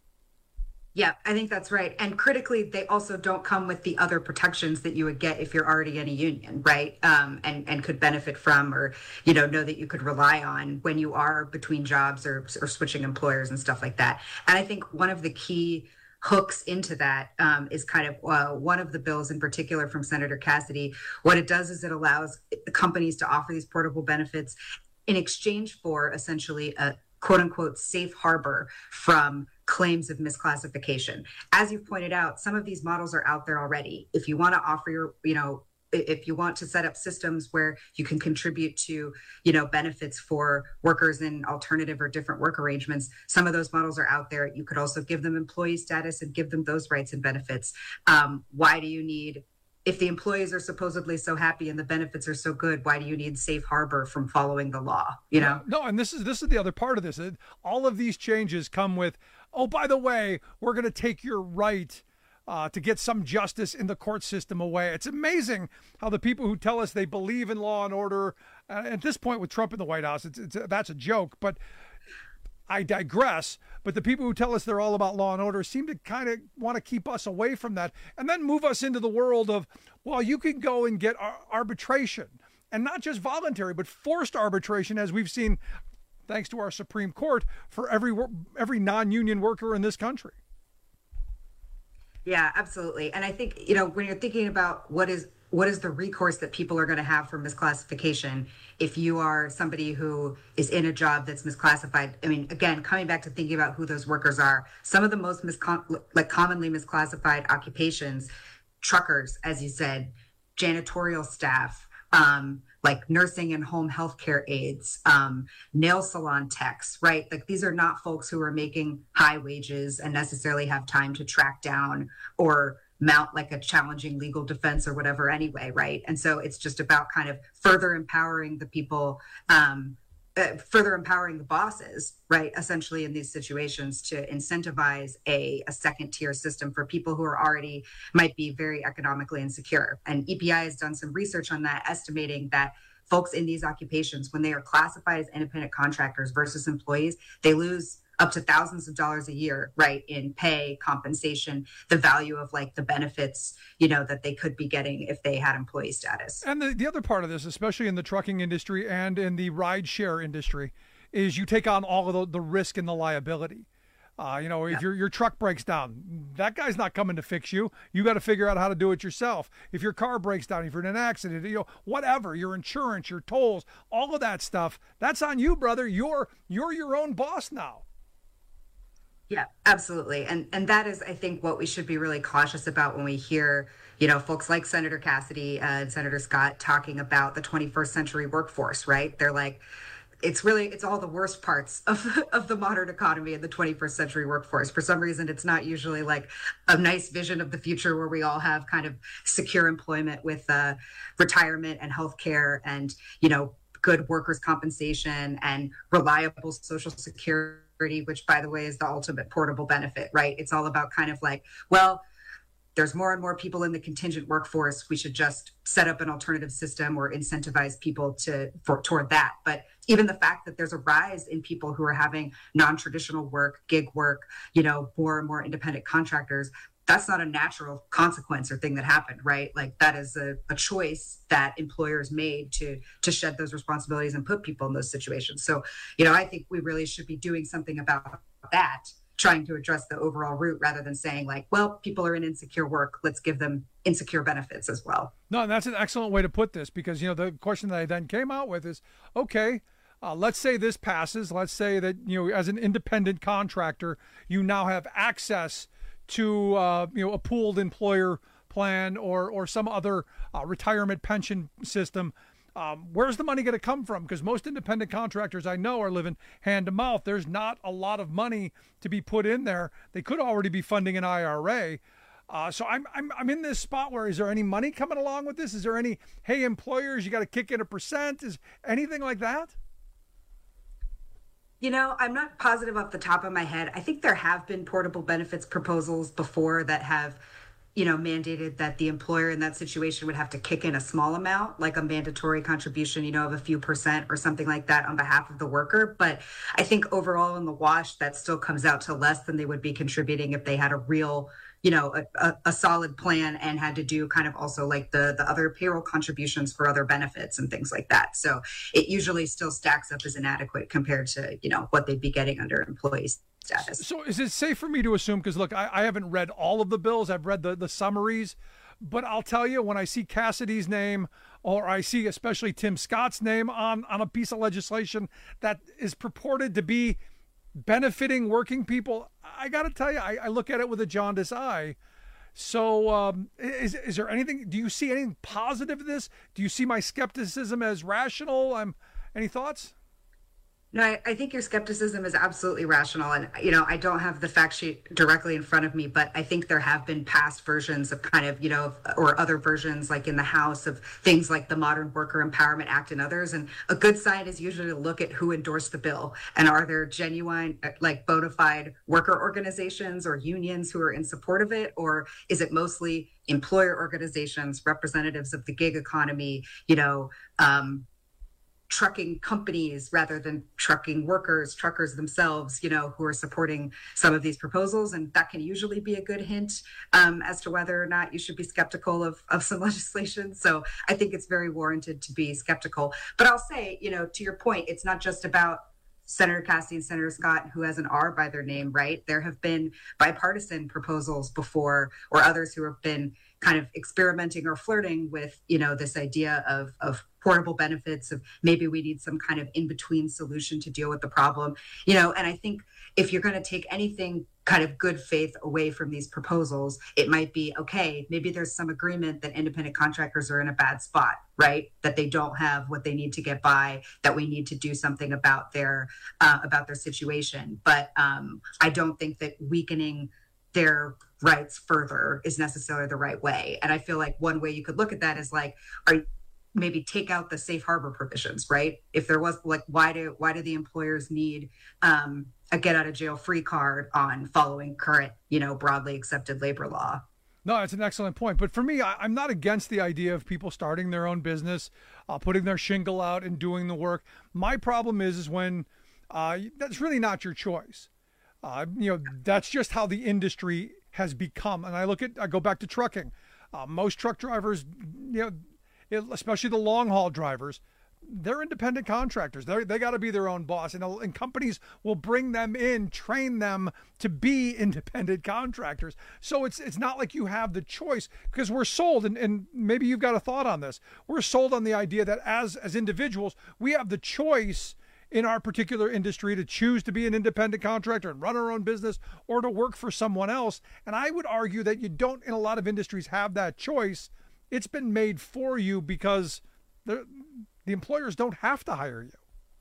Yeah, I think that's right. And critically, they also don't come with the other protections that you would get if you're already in a union, right? Um, and, and could benefit from, or, you know, know that you could rely on when you are between jobs or, or switching employers and stuff like that. And I think one of the key hooks into that um, is kind of uh, one of the bills in particular from Senator Cassidy. What it does is it allows companies to offer these portable benefits in exchange for essentially a quote unquote safe harbor from claims of misclassification. As you've pointed out, some of these models are out there already. If you want to offer your, you know, if you want to set up systems where you can contribute to, you know, benefits for workers in alternative or different work arrangements, some of those models are out there. You could also give them employee status and give them those rights and benefits. Um, why do you need, if the employees are supposedly so happy and the benefits are so good, why do you need safe harbor from following the law? You know? No, and this is this is the other part of this. It, all of these changes come with, oh, by the way, we're going to take your right uh, to get some justice in the court system away. It's amazing how the people who tell us they believe in law and order, uh, at this point with Trump in the White House, it's, it's that's a joke, but I digress. But the people who tell us they're all about law and order seem to kind of want to keep us away from that and then move us into the world of, well, you can go and get ar- arbitration, and not just voluntary, but forced arbitration, as we've seen, thanks to our Supreme Court, for every every non-union worker in this country. Yeah, absolutely. And I think, you know, when you're thinking about what is what is the recourse that people are going to have for misclassification if you are somebody who is in a job that's misclassified? I mean, again, coming back to thinking about who those workers are, some of the most miscon- like commonly misclassified occupations, truckers, as you said, janitorial staff, um, like nursing and home healthcare aides, um, nail salon techs, right? Like these are not folks who are making high wages and necessarily have time to track down or mount like a challenging legal defense or whatever anyway, right? And so it's just about kind of further empowering the people, um, uh, further empowering the bosses, right? Essentially in these situations to incentivize a, a second tier system for people who are already might be very economically insecure. And E P I has done some research on that, estimating that folks in these occupations, when they are classified as independent contractors versus employees, they lose up to thousands of dollars a year, right, in pay, compensation, the value of like the benefits, you know, that they could be getting if they had employee status. And the, the other part of this, especially in the trucking industry and in the rideshare industry, is you take on all of the, the risk and the liability. Uh, you know, if yeah. your your truck breaks down, that guy's not coming to fix you. You got to figure out how to do it yourself. If your car breaks down, if you're in an accident, you know, whatever, your insurance, your tolls, all of that stuff, that's on you, brother. You're you're your own boss now. Yeah, absolutely. And and that is, I think, what we should be really cautious about when we hear, you know, folks like Senator Cassidy uh, and Senator Scott talking about the twenty-first century workforce, right? They're like, it's really, it's all the worst parts of, of the modern economy and the twenty-first century workforce. For some reason, it's not usually like a nice vision of the future where we all have kind of secure employment with uh, retirement and healthcare and, you know, good workers' compensation and reliable Social Security, which, by the way, is the ultimate portable benefit, right? It's all about kind of like, well, there's more and more people in the contingent workforce. We should just set up an alternative system or incentivize people to for, toward that. But even the fact that there's a rise in people who are having non-traditional work, gig work, you know, more and more independent contractors, that's not a natural consequence or thing that happened, right? Like that is a, a choice that employers made to to shed those responsibilities and put people in those situations. So, you know, I think we really should be doing something about that, trying to address the overall root rather than saying like, well, people are in insecure work, let's give them insecure benefits as well. No, and that's an excellent way to put this, because, you know, the question that I then came out with is, okay, Uh, let's say this passes. Let's say that, you know, as an independent contractor, you now have access to, uh, you know, a pooled employer plan or or some other uh, retirement pension system. Um, where's the money going to come from? Because most independent contractors I know are living hand to mouth. There's not a lot of money to be put in there. They could already be funding an I R A. Uh, so I'm, I'm I'm in this spot where, is there any money coming along with this? Is there any, hey, employers, you got to kick in a percent? Is anything like that? You know, I'm not positive off the top of my head. I think there have been portable benefits proposals before that have, you know, mandated that the employer in that situation would have to kick in a small amount, like a mandatory contribution, you know, of a few percent or something like that on behalf of the worker. But I think overall in the wash, that still comes out to less than they would be contributing if they had a real, you know, a, a, a solid plan and had to do kind of also like the, the other payroll contributions for other benefits and things like that. So it usually still stacks up as inadequate compared to, you know, what they'd be getting under employees. Status. So is it safe for me to assume, because look, I, I haven't read all of the bills, I've read the, the summaries, but I'll tell you, when I see Cassidy's name, or I see especially Tim Scott's name on, on a piece of legislation that is purported to be benefiting working people, I got to tell you, I, I look at it with a jaundiced eye. So um, is, is there anything, do you see anything positive in this? Do you see my skepticism as rational? Um, any thoughts? No, I, I think your skepticism is absolutely rational. And, you know, I don't have the fact sheet directly in front of me, but I think there have been past versions of kind of, you know, or other versions like in the House of things like the Modern Worker Empowerment Act and others. And a good sign is usually to look at who endorsed the bill. And are there genuine, like bona fide worker organizations or unions who are in support of it? Or is it mostly employer organizations, representatives of the gig economy, you know, um, trucking companies rather than trucking workers, truckers themselves, you know, who are supporting some of these proposals. And that can usually be a good hint um, as to whether or not you should be skeptical of, of some legislation. So I think it's very warranted to be skeptical. But I'll say, you know, to your point, it's not just about Senator Cassidy and Senator Scott, who has an R by their name, right? There have been bipartisan proposals before, or others who have been kind of experimenting or flirting with, you know, this idea of, of portable benefits, of maybe we need some kind of in-between solution to deal with the problem, you know. And I think if you're going to take anything kind of good faith away from these proposals, it might be, okay, maybe there's some agreement that independent contractors are in a bad spot, right? That they don't have what they need to get by, that we need to do something about their, uh, about their situation. But um, I don't think that weakening their rights further is necessarily the right way. And I feel like one way you could look at that is like, are maybe take out the safe harbor provisions, right? If there was like, why do why do the employers need um, a get out of jail free card on following current, you know, broadly accepted labor law? No, it's an excellent point. But for me, I, I'm not against the idea of people starting their own business, uh, putting their shingle out and doing the work. My problem is, is when uh, that's really not your choice. Uh, you know, that's just how the industry has become. And I look at, I go back to trucking. Uh, most truck drivers, you know, it, especially the long haul drivers, they're independent contractors. They they got to be their own boss, and, and companies will bring them in, train them to be independent contractors. So it's it's not like you have the choice, because we're sold, and, and maybe you've got a thought on this. We're sold on the idea that as as individuals, we have the choice in our particular industry to choose to be an independent contractor and run our own business, or to work for someone else. And I would argue that you don't, in a lot of industries, have that choice. It's been made for you because the the employers don't have to hire you.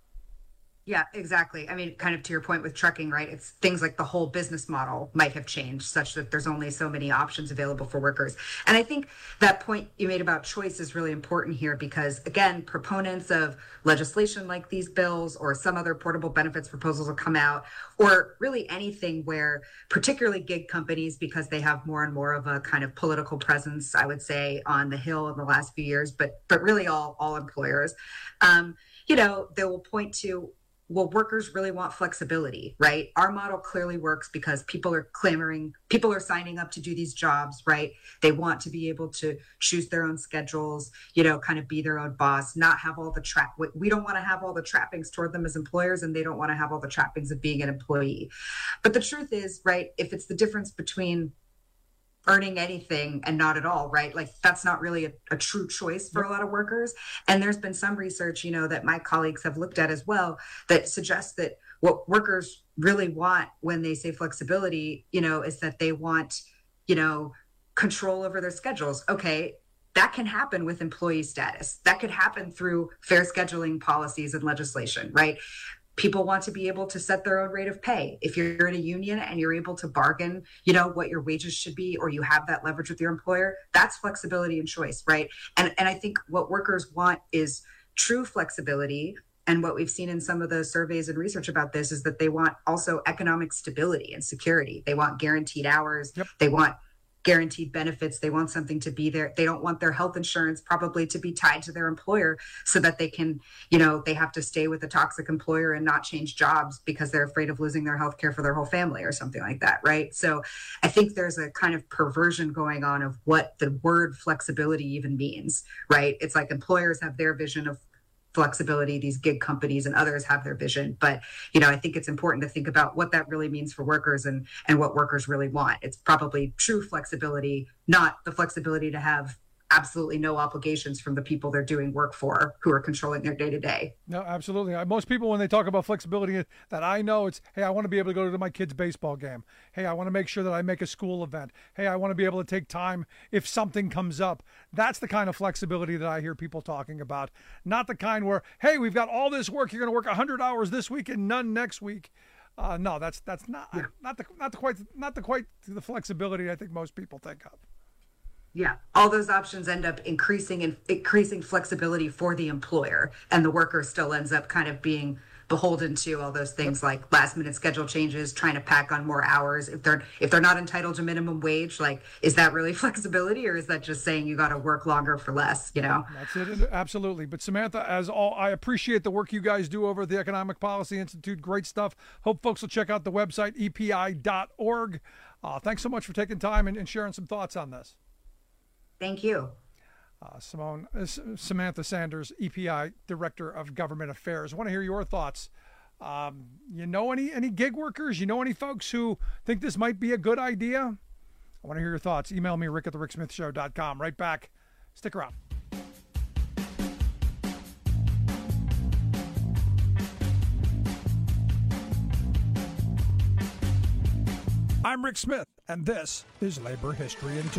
Yeah, exactly. I mean, kind of to your point with trucking, right? It's things like the whole business model might have changed such that there's only so many options available for workers. And I think that point you made about choice is really important here because, again, proponents of legislation like these bills or some other portable benefits proposals will come out, or really anything where particularly gig companies, because they have more and more of a kind of political presence, I would say, on the Hill in the last few years, but but really all, all employers, um, you know, they will point to, well, workers really want flexibility, right? Our model clearly works because people are clamoring, people are signing up to do these jobs, right? They want to be able to choose their own schedules, you know, kind of be their own boss, not have all the trap. We don't want to have all the trappings toward them as employers, and they don't want to have all the trappings of being an employee. But the truth is, right, if it's the difference between earning anything and not at all, right? Like that's not really a, a true choice for a lot of workers. And there's been some research, you know, that my colleagues have looked at as well that suggests that what workers really want when they say flexibility, you know, is that they want, you know, control over their schedules. Okay, that can happen with employee status. That could happen through fair scheduling policies and legislation, right? People want to be able to set their own rate of pay. If you're in a union and you're able to bargain, you know, what your wages should be, or you have that leverage with your employer, that's flexibility and choice, right? And and I think what workers want is true flexibility. And what we've seen in some of the surveys and research about this is that they want also economic stability and security. They want guaranteed hours. Yep. They want guaranteed benefits. They want something to be there. They don't want their health insurance probably to be tied to their employer so that they can, you know, they have to stay with a toxic employer and not change jobs because they're afraid of losing their health care for their whole family or something like that, right? So I think there's a kind of perversion going on of what the word flexibility even means, right? It's like employers have their vision of flexibility, these gig companies and others have their vision. But, you know, I think it's important to think about what that really means for workers and, and what workers really want. It's probably true flexibility, not the flexibility to have absolutely no obligations from the people they're doing work for who are controlling their day to day. No, absolutely. Most people, when they talk about flexibility that I know, it's, hey, I want to be able to go to my kid's baseball game. Hey, I want to make sure that I make a school event. Hey, I want to be able to take time if something comes up. That's the kind of flexibility that I hear people talking about. Not the kind where, hey, we've got all this work. You're going to work one hundred hours this week and none next week. Uh, no, that's that's not yeah. not the not the quite not the quite the flexibility I think most people think of. Yeah, all those options end up increasing and increasing flexibility for the employer, and the worker still ends up kind of being beholden to all those things like last minute schedule changes, trying to pack on more hours. If they're if they're not entitled to minimum wage, like, is that really flexibility, or is that just saying you got to work longer for less? You know, that's it. Absolutely. But Samantha, as all, I appreciate the work you guys do over at the Economic Policy Institute. Great stuff. Hope folks will check out the website E P I dot org. Uh, thanks so much for taking time and, and sharing some thoughts on this. Thank you. Uh, Simone, uh, Samantha Sanders, E P I Director of Government Affairs. I want to hear your thoughts. Um, you know any any gig workers? You know any folks who think this might be a good idea? I want to hear your thoughts. Email me, rick at the rick smith show dot com. Right back. Stick around. I'm Rick Smith, and this is Labor History in Two.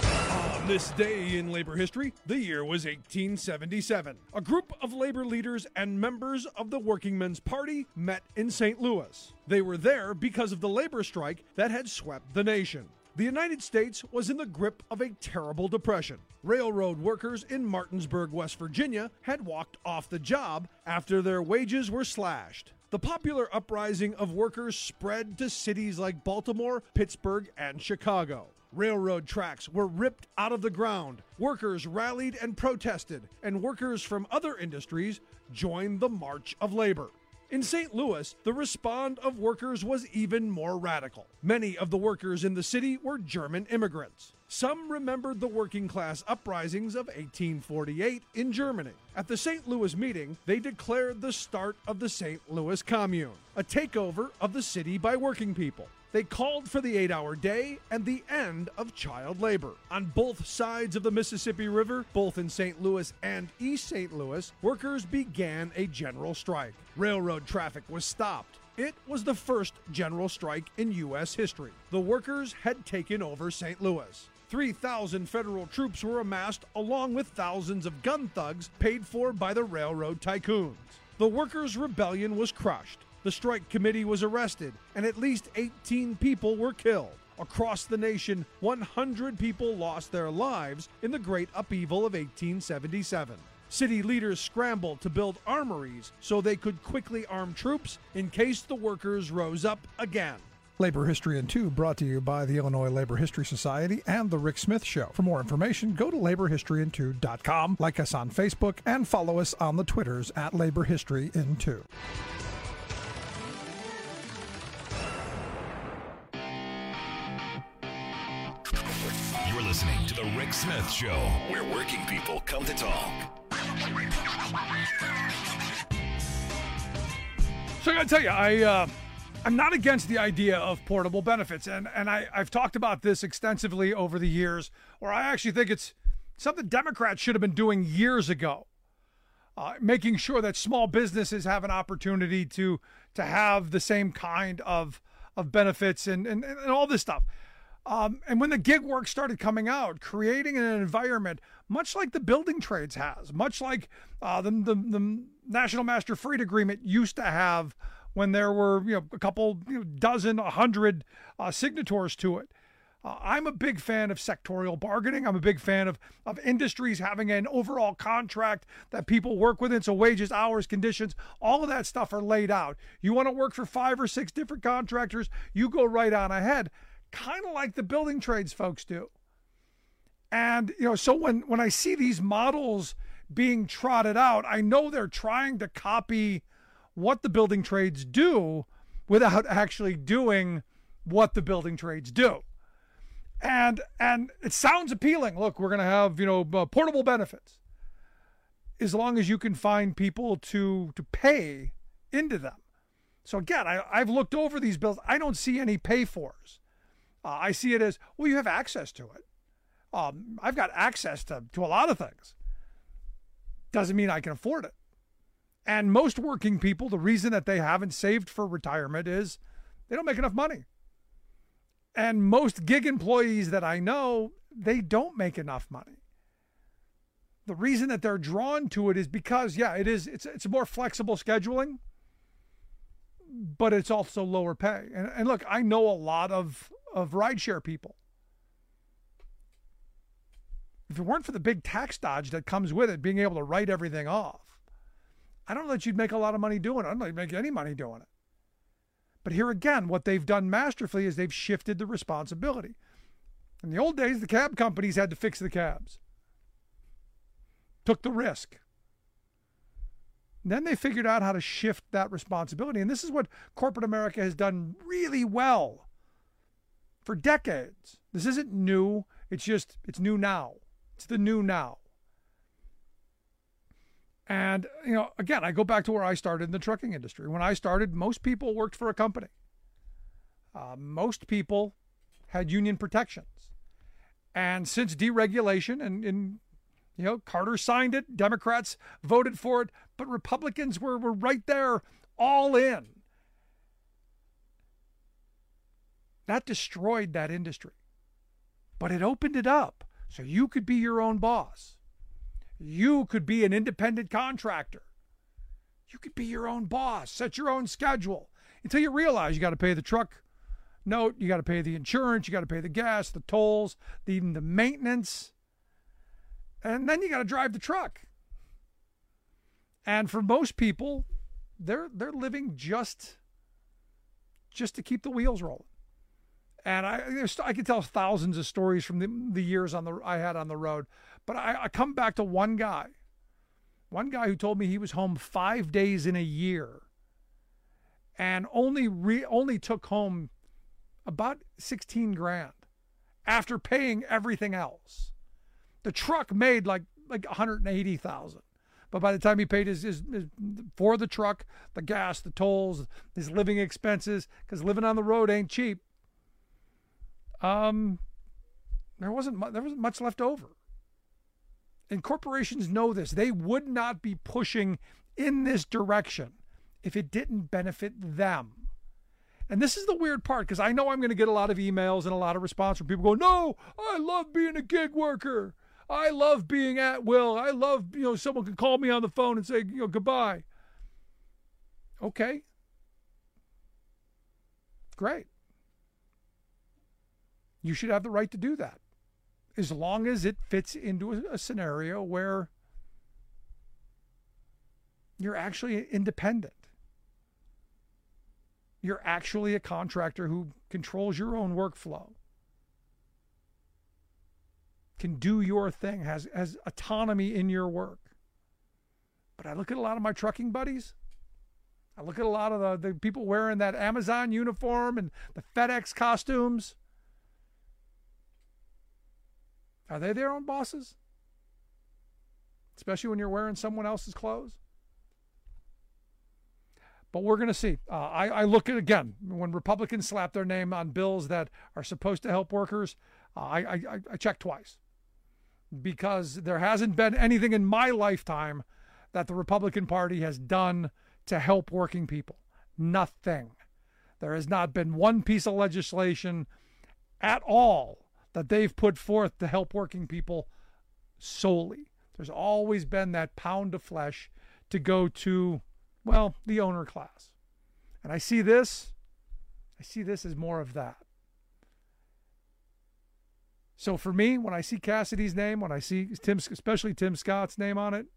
On this day in labor history, the year was eighteen seventy-seven. A group of labor leaders and members of the Working Men's Party met in Saint Louis. They were there because of the labor strike that had swept the nation. The United States was in the grip of a terrible depression. Railroad workers in Martinsburg, West Virginia, had walked off the job after their wages were slashed. The popular uprising of workers spread to cities like Baltimore, Pittsburgh, and Chicago. Railroad tracks were ripped out of the ground. Workers rallied and protested, and workers from other industries joined the March of Labor. In Saint Louis, the response of workers was even more radical. Many of the workers in the city were German immigrants. Some remembered the working class uprisings of eighteen forty-eight in Germany. At the Saint Louis meeting, they declared the start of the Saint Louis Commune, a takeover of the city by working people. They called for the eight-hour day and the end of child labor. On both sides of the Mississippi River, both in Saint Louis and East Saint Louis, workers began a general strike. Railroad traffic was stopped. It was the first general strike in U S history. The workers had taken over Saint Louis. three thousand federal troops were amassed along with thousands of gun thugs paid for by the railroad tycoons. The workers' rebellion was crushed. The strike committee was arrested, and at least eighteen people were killed. Across the nation, one hundred people lost their lives in the Great Upheaval of eighteen seventy-seven. City leaders scrambled to build armories so they could quickly arm troops in case the workers rose up again. Labor History in Two brought to you by the Illinois Labor History Society and The Rick Smith Show. For more information, go to labor history in two dot com, like us on Facebook, and follow us on the Twitters at Labor History in Two. You're listening to The Rick Smith Show, where working people come to talk. So I gotta tell you, I uh, I'm not against the idea of portable benefits, and, and I, I've talked about this extensively over the years, or I actually think it's something Democrats should have been doing years ago, uh, making sure that small businesses have an opportunity to to have the same kind of of benefits and, and, and all this stuff. Um, and when the gig work started coming out, creating an environment much like the building trades has, much like uh, the, the, the National Master Freight Agreement used to have when there were you know a couple you know, dozen, a hundred uh, signatories to it. Uh, I'm a big fan of sectorial bargaining. I'm a big fan of, of industries having an overall contract that people work within. So wages, hours, conditions, all of that stuff are laid out. You want to work for five or six different contractors, you go right on ahead, kind of like the building trades folks do. And, you know, so when, when I see these models being trotted out, I know they're trying to copy what the building trades do without actually doing what the building trades do. And and it sounds appealing. Look, we're going to have, you know, uh, portable benefits as long as you can find people to to pay into them. So again, I, I've looked over these bills. I don't see any pay-fors. Uh, I see it as, well, you have access to it. Um, I've got access to, to a lot of things. Doesn't mean I can afford it. And most working people, the reason that they haven't saved for retirement is they don't make enough money. And most gig employees that I know, they don't make enough money. The reason that they're drawn to it is because, yeah, it is, it's, it's a more flexible scheduling, but it's also lower pay. And, and look, I know a lot of, of rideshare people. If it weren't for the big tax dodge that comes with it, being able to write everything off, I don't know that you'd make a lot of money doing it. I don't know you'd make any money doing it. But here again, what they've done masterfully is they've shifted the responsibility. In the old days, the cab companies had to fix the cabs. Took the risk. Then they figured out how to shift that responsibility. And this is what corporate America has done really well for decades. This isn't new. It's just, it's new now. It's the new now. And, you know, again, I go back to where I started in the trucking industry. When I started, most people worked for a company. Uh, most people had union protections. And since deregulation and, and, you know, Carter signed it, Democrats voted for it, but Republicans were, were right there, all in. That destroyed that industry. But it opened it up so you could be your own boss. You could be an independent contractor. You could be your own boss, set your own schedule until you realize you got to pay the truck note, you got to pay the insurance, you got to pay the gas, the tolls, the, even the maintenance. And then you got to drive the truck. And for most people, they're they're living just just to keep the wheels rolling. And I there's, I can tell thousands of stories from the, the years on the I had on the road. But I, I come back to one guy. One guy who told me he was home five days in a year and only re, only took home about sixteen grand after paying everything else. The truck made like like one hundred eighty thousand. But by the time he paid his, his, his for the truck, the gas, the tolls, his living expenses, because living on the road ain't cheap. Um, there wasn't there wasn't much left over. And corporations know this. They would not be pushing in this direction if it didn't benefit them. And this is the weird part, because I know I'm going to get a lot of emails and a lot of response from people going, no, I love being a gig worker. I love being at will. I love, you know, someone can call me on the phone and say, you know, goodbye. Okay. Great. You should have the right to do that, as long as it fits into a, a scenario where you're actually independent. You're actually a contractor who controls your own workflow, can do your thing, has, has autonomy in your work. But I look at a lot of my trucking buddies. I look at a lot of the, the people wearing that Amazon uniform and the FedEx costumes. Are they their own bosses? Especially when you're wearing someone else's clothes? But we're going to see. Uh, I, I look at, again, when Republicans slap their name on bills that are supposed to help workers, uh, I, I, I check twice. Because there hasn't been anything in my lifetime that the Republican Party has done to help working people. Nothing. There has not been one piece of legislation at all that they've put forth to help working people solely. There's always been that pound of flesh to go to, well, the owner class. And I see this, I see this as more of that. So for me, when I see Cassidy's name, when I see Tim, especially Tim Scott's name on it,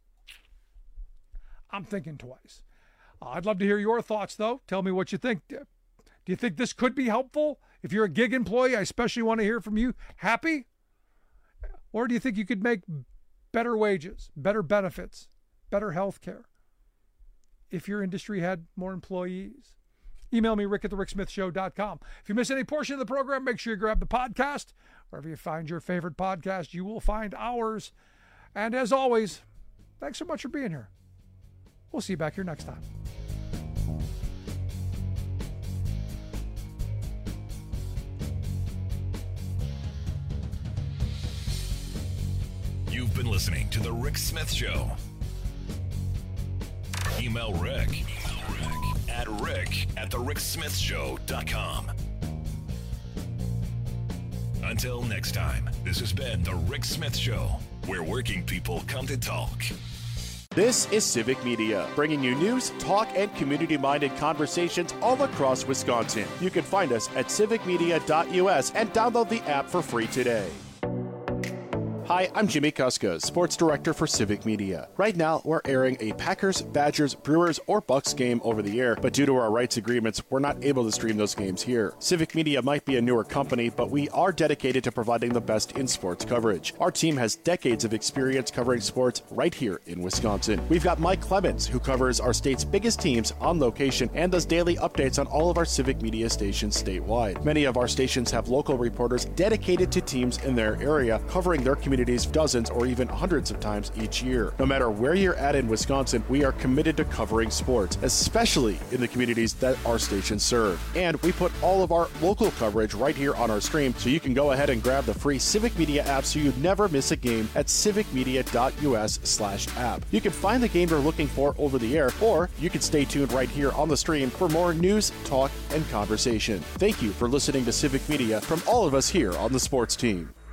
I'm thinking twice. Uh, I'd love to hear your thoughts, though. Tell me what you think. Do you think this could be helpful? If you're a gig employee, I especially want to hear from you. Happy? Or do you think you could make better wages, better benefits, better health care if your industry had more employees? Email me, rick at the rick smith show dot com. If you miss any portion of the program, make sure you grab the podcast. Wherever you find your favorite podcast, you will find ours. And as always, thanks so much for being here. We'll see you back here next time. You've been listening to The Rick Smith Show. Email Rick, Email Rick at rick at the rick smith show dot com. Until next time, this has been The Rick Smith Show, where working people come to talk. This is Civic Media, bringing you news, talk, and community-minded conversations all across Wisconsin. You can find us at civic media dot U S and download the app for free today. Hi, I'm Jimmy Kuska, Sports Director for Civic Media. Right now, we're airing a Packers, Badgers, Brewers, or Bucks game over the air, but due to our rights agreements, we're not able to stream those games here. Civic Media might be a newer company, but we are dedicated to providing the best in sports coverage. Our team has decades of experience covering sports right here in Wisconsin. We've got Mike Clemens, who covers our state's biggest teams on location and does daily updates on all of our Civic Media stations statewide. Many of our stations have local reporters dedicated to teams in their area, covering their community dozens or even hundreds of times each year. No matter where you're at in Wisconsin, we are committed to covering sports, especially in the communities that our stations serve. And we put all of our local coverage right here on our stream, so you can go ahead and grab the free Civic Media app so you never miss a game at civic media dot U S slash app. You can find the game you're looking for over the air, or you can stay tuned right here on the stream for more news, talk, and conversation. Thank you for listening to Civic Media from all of us here on the sports team.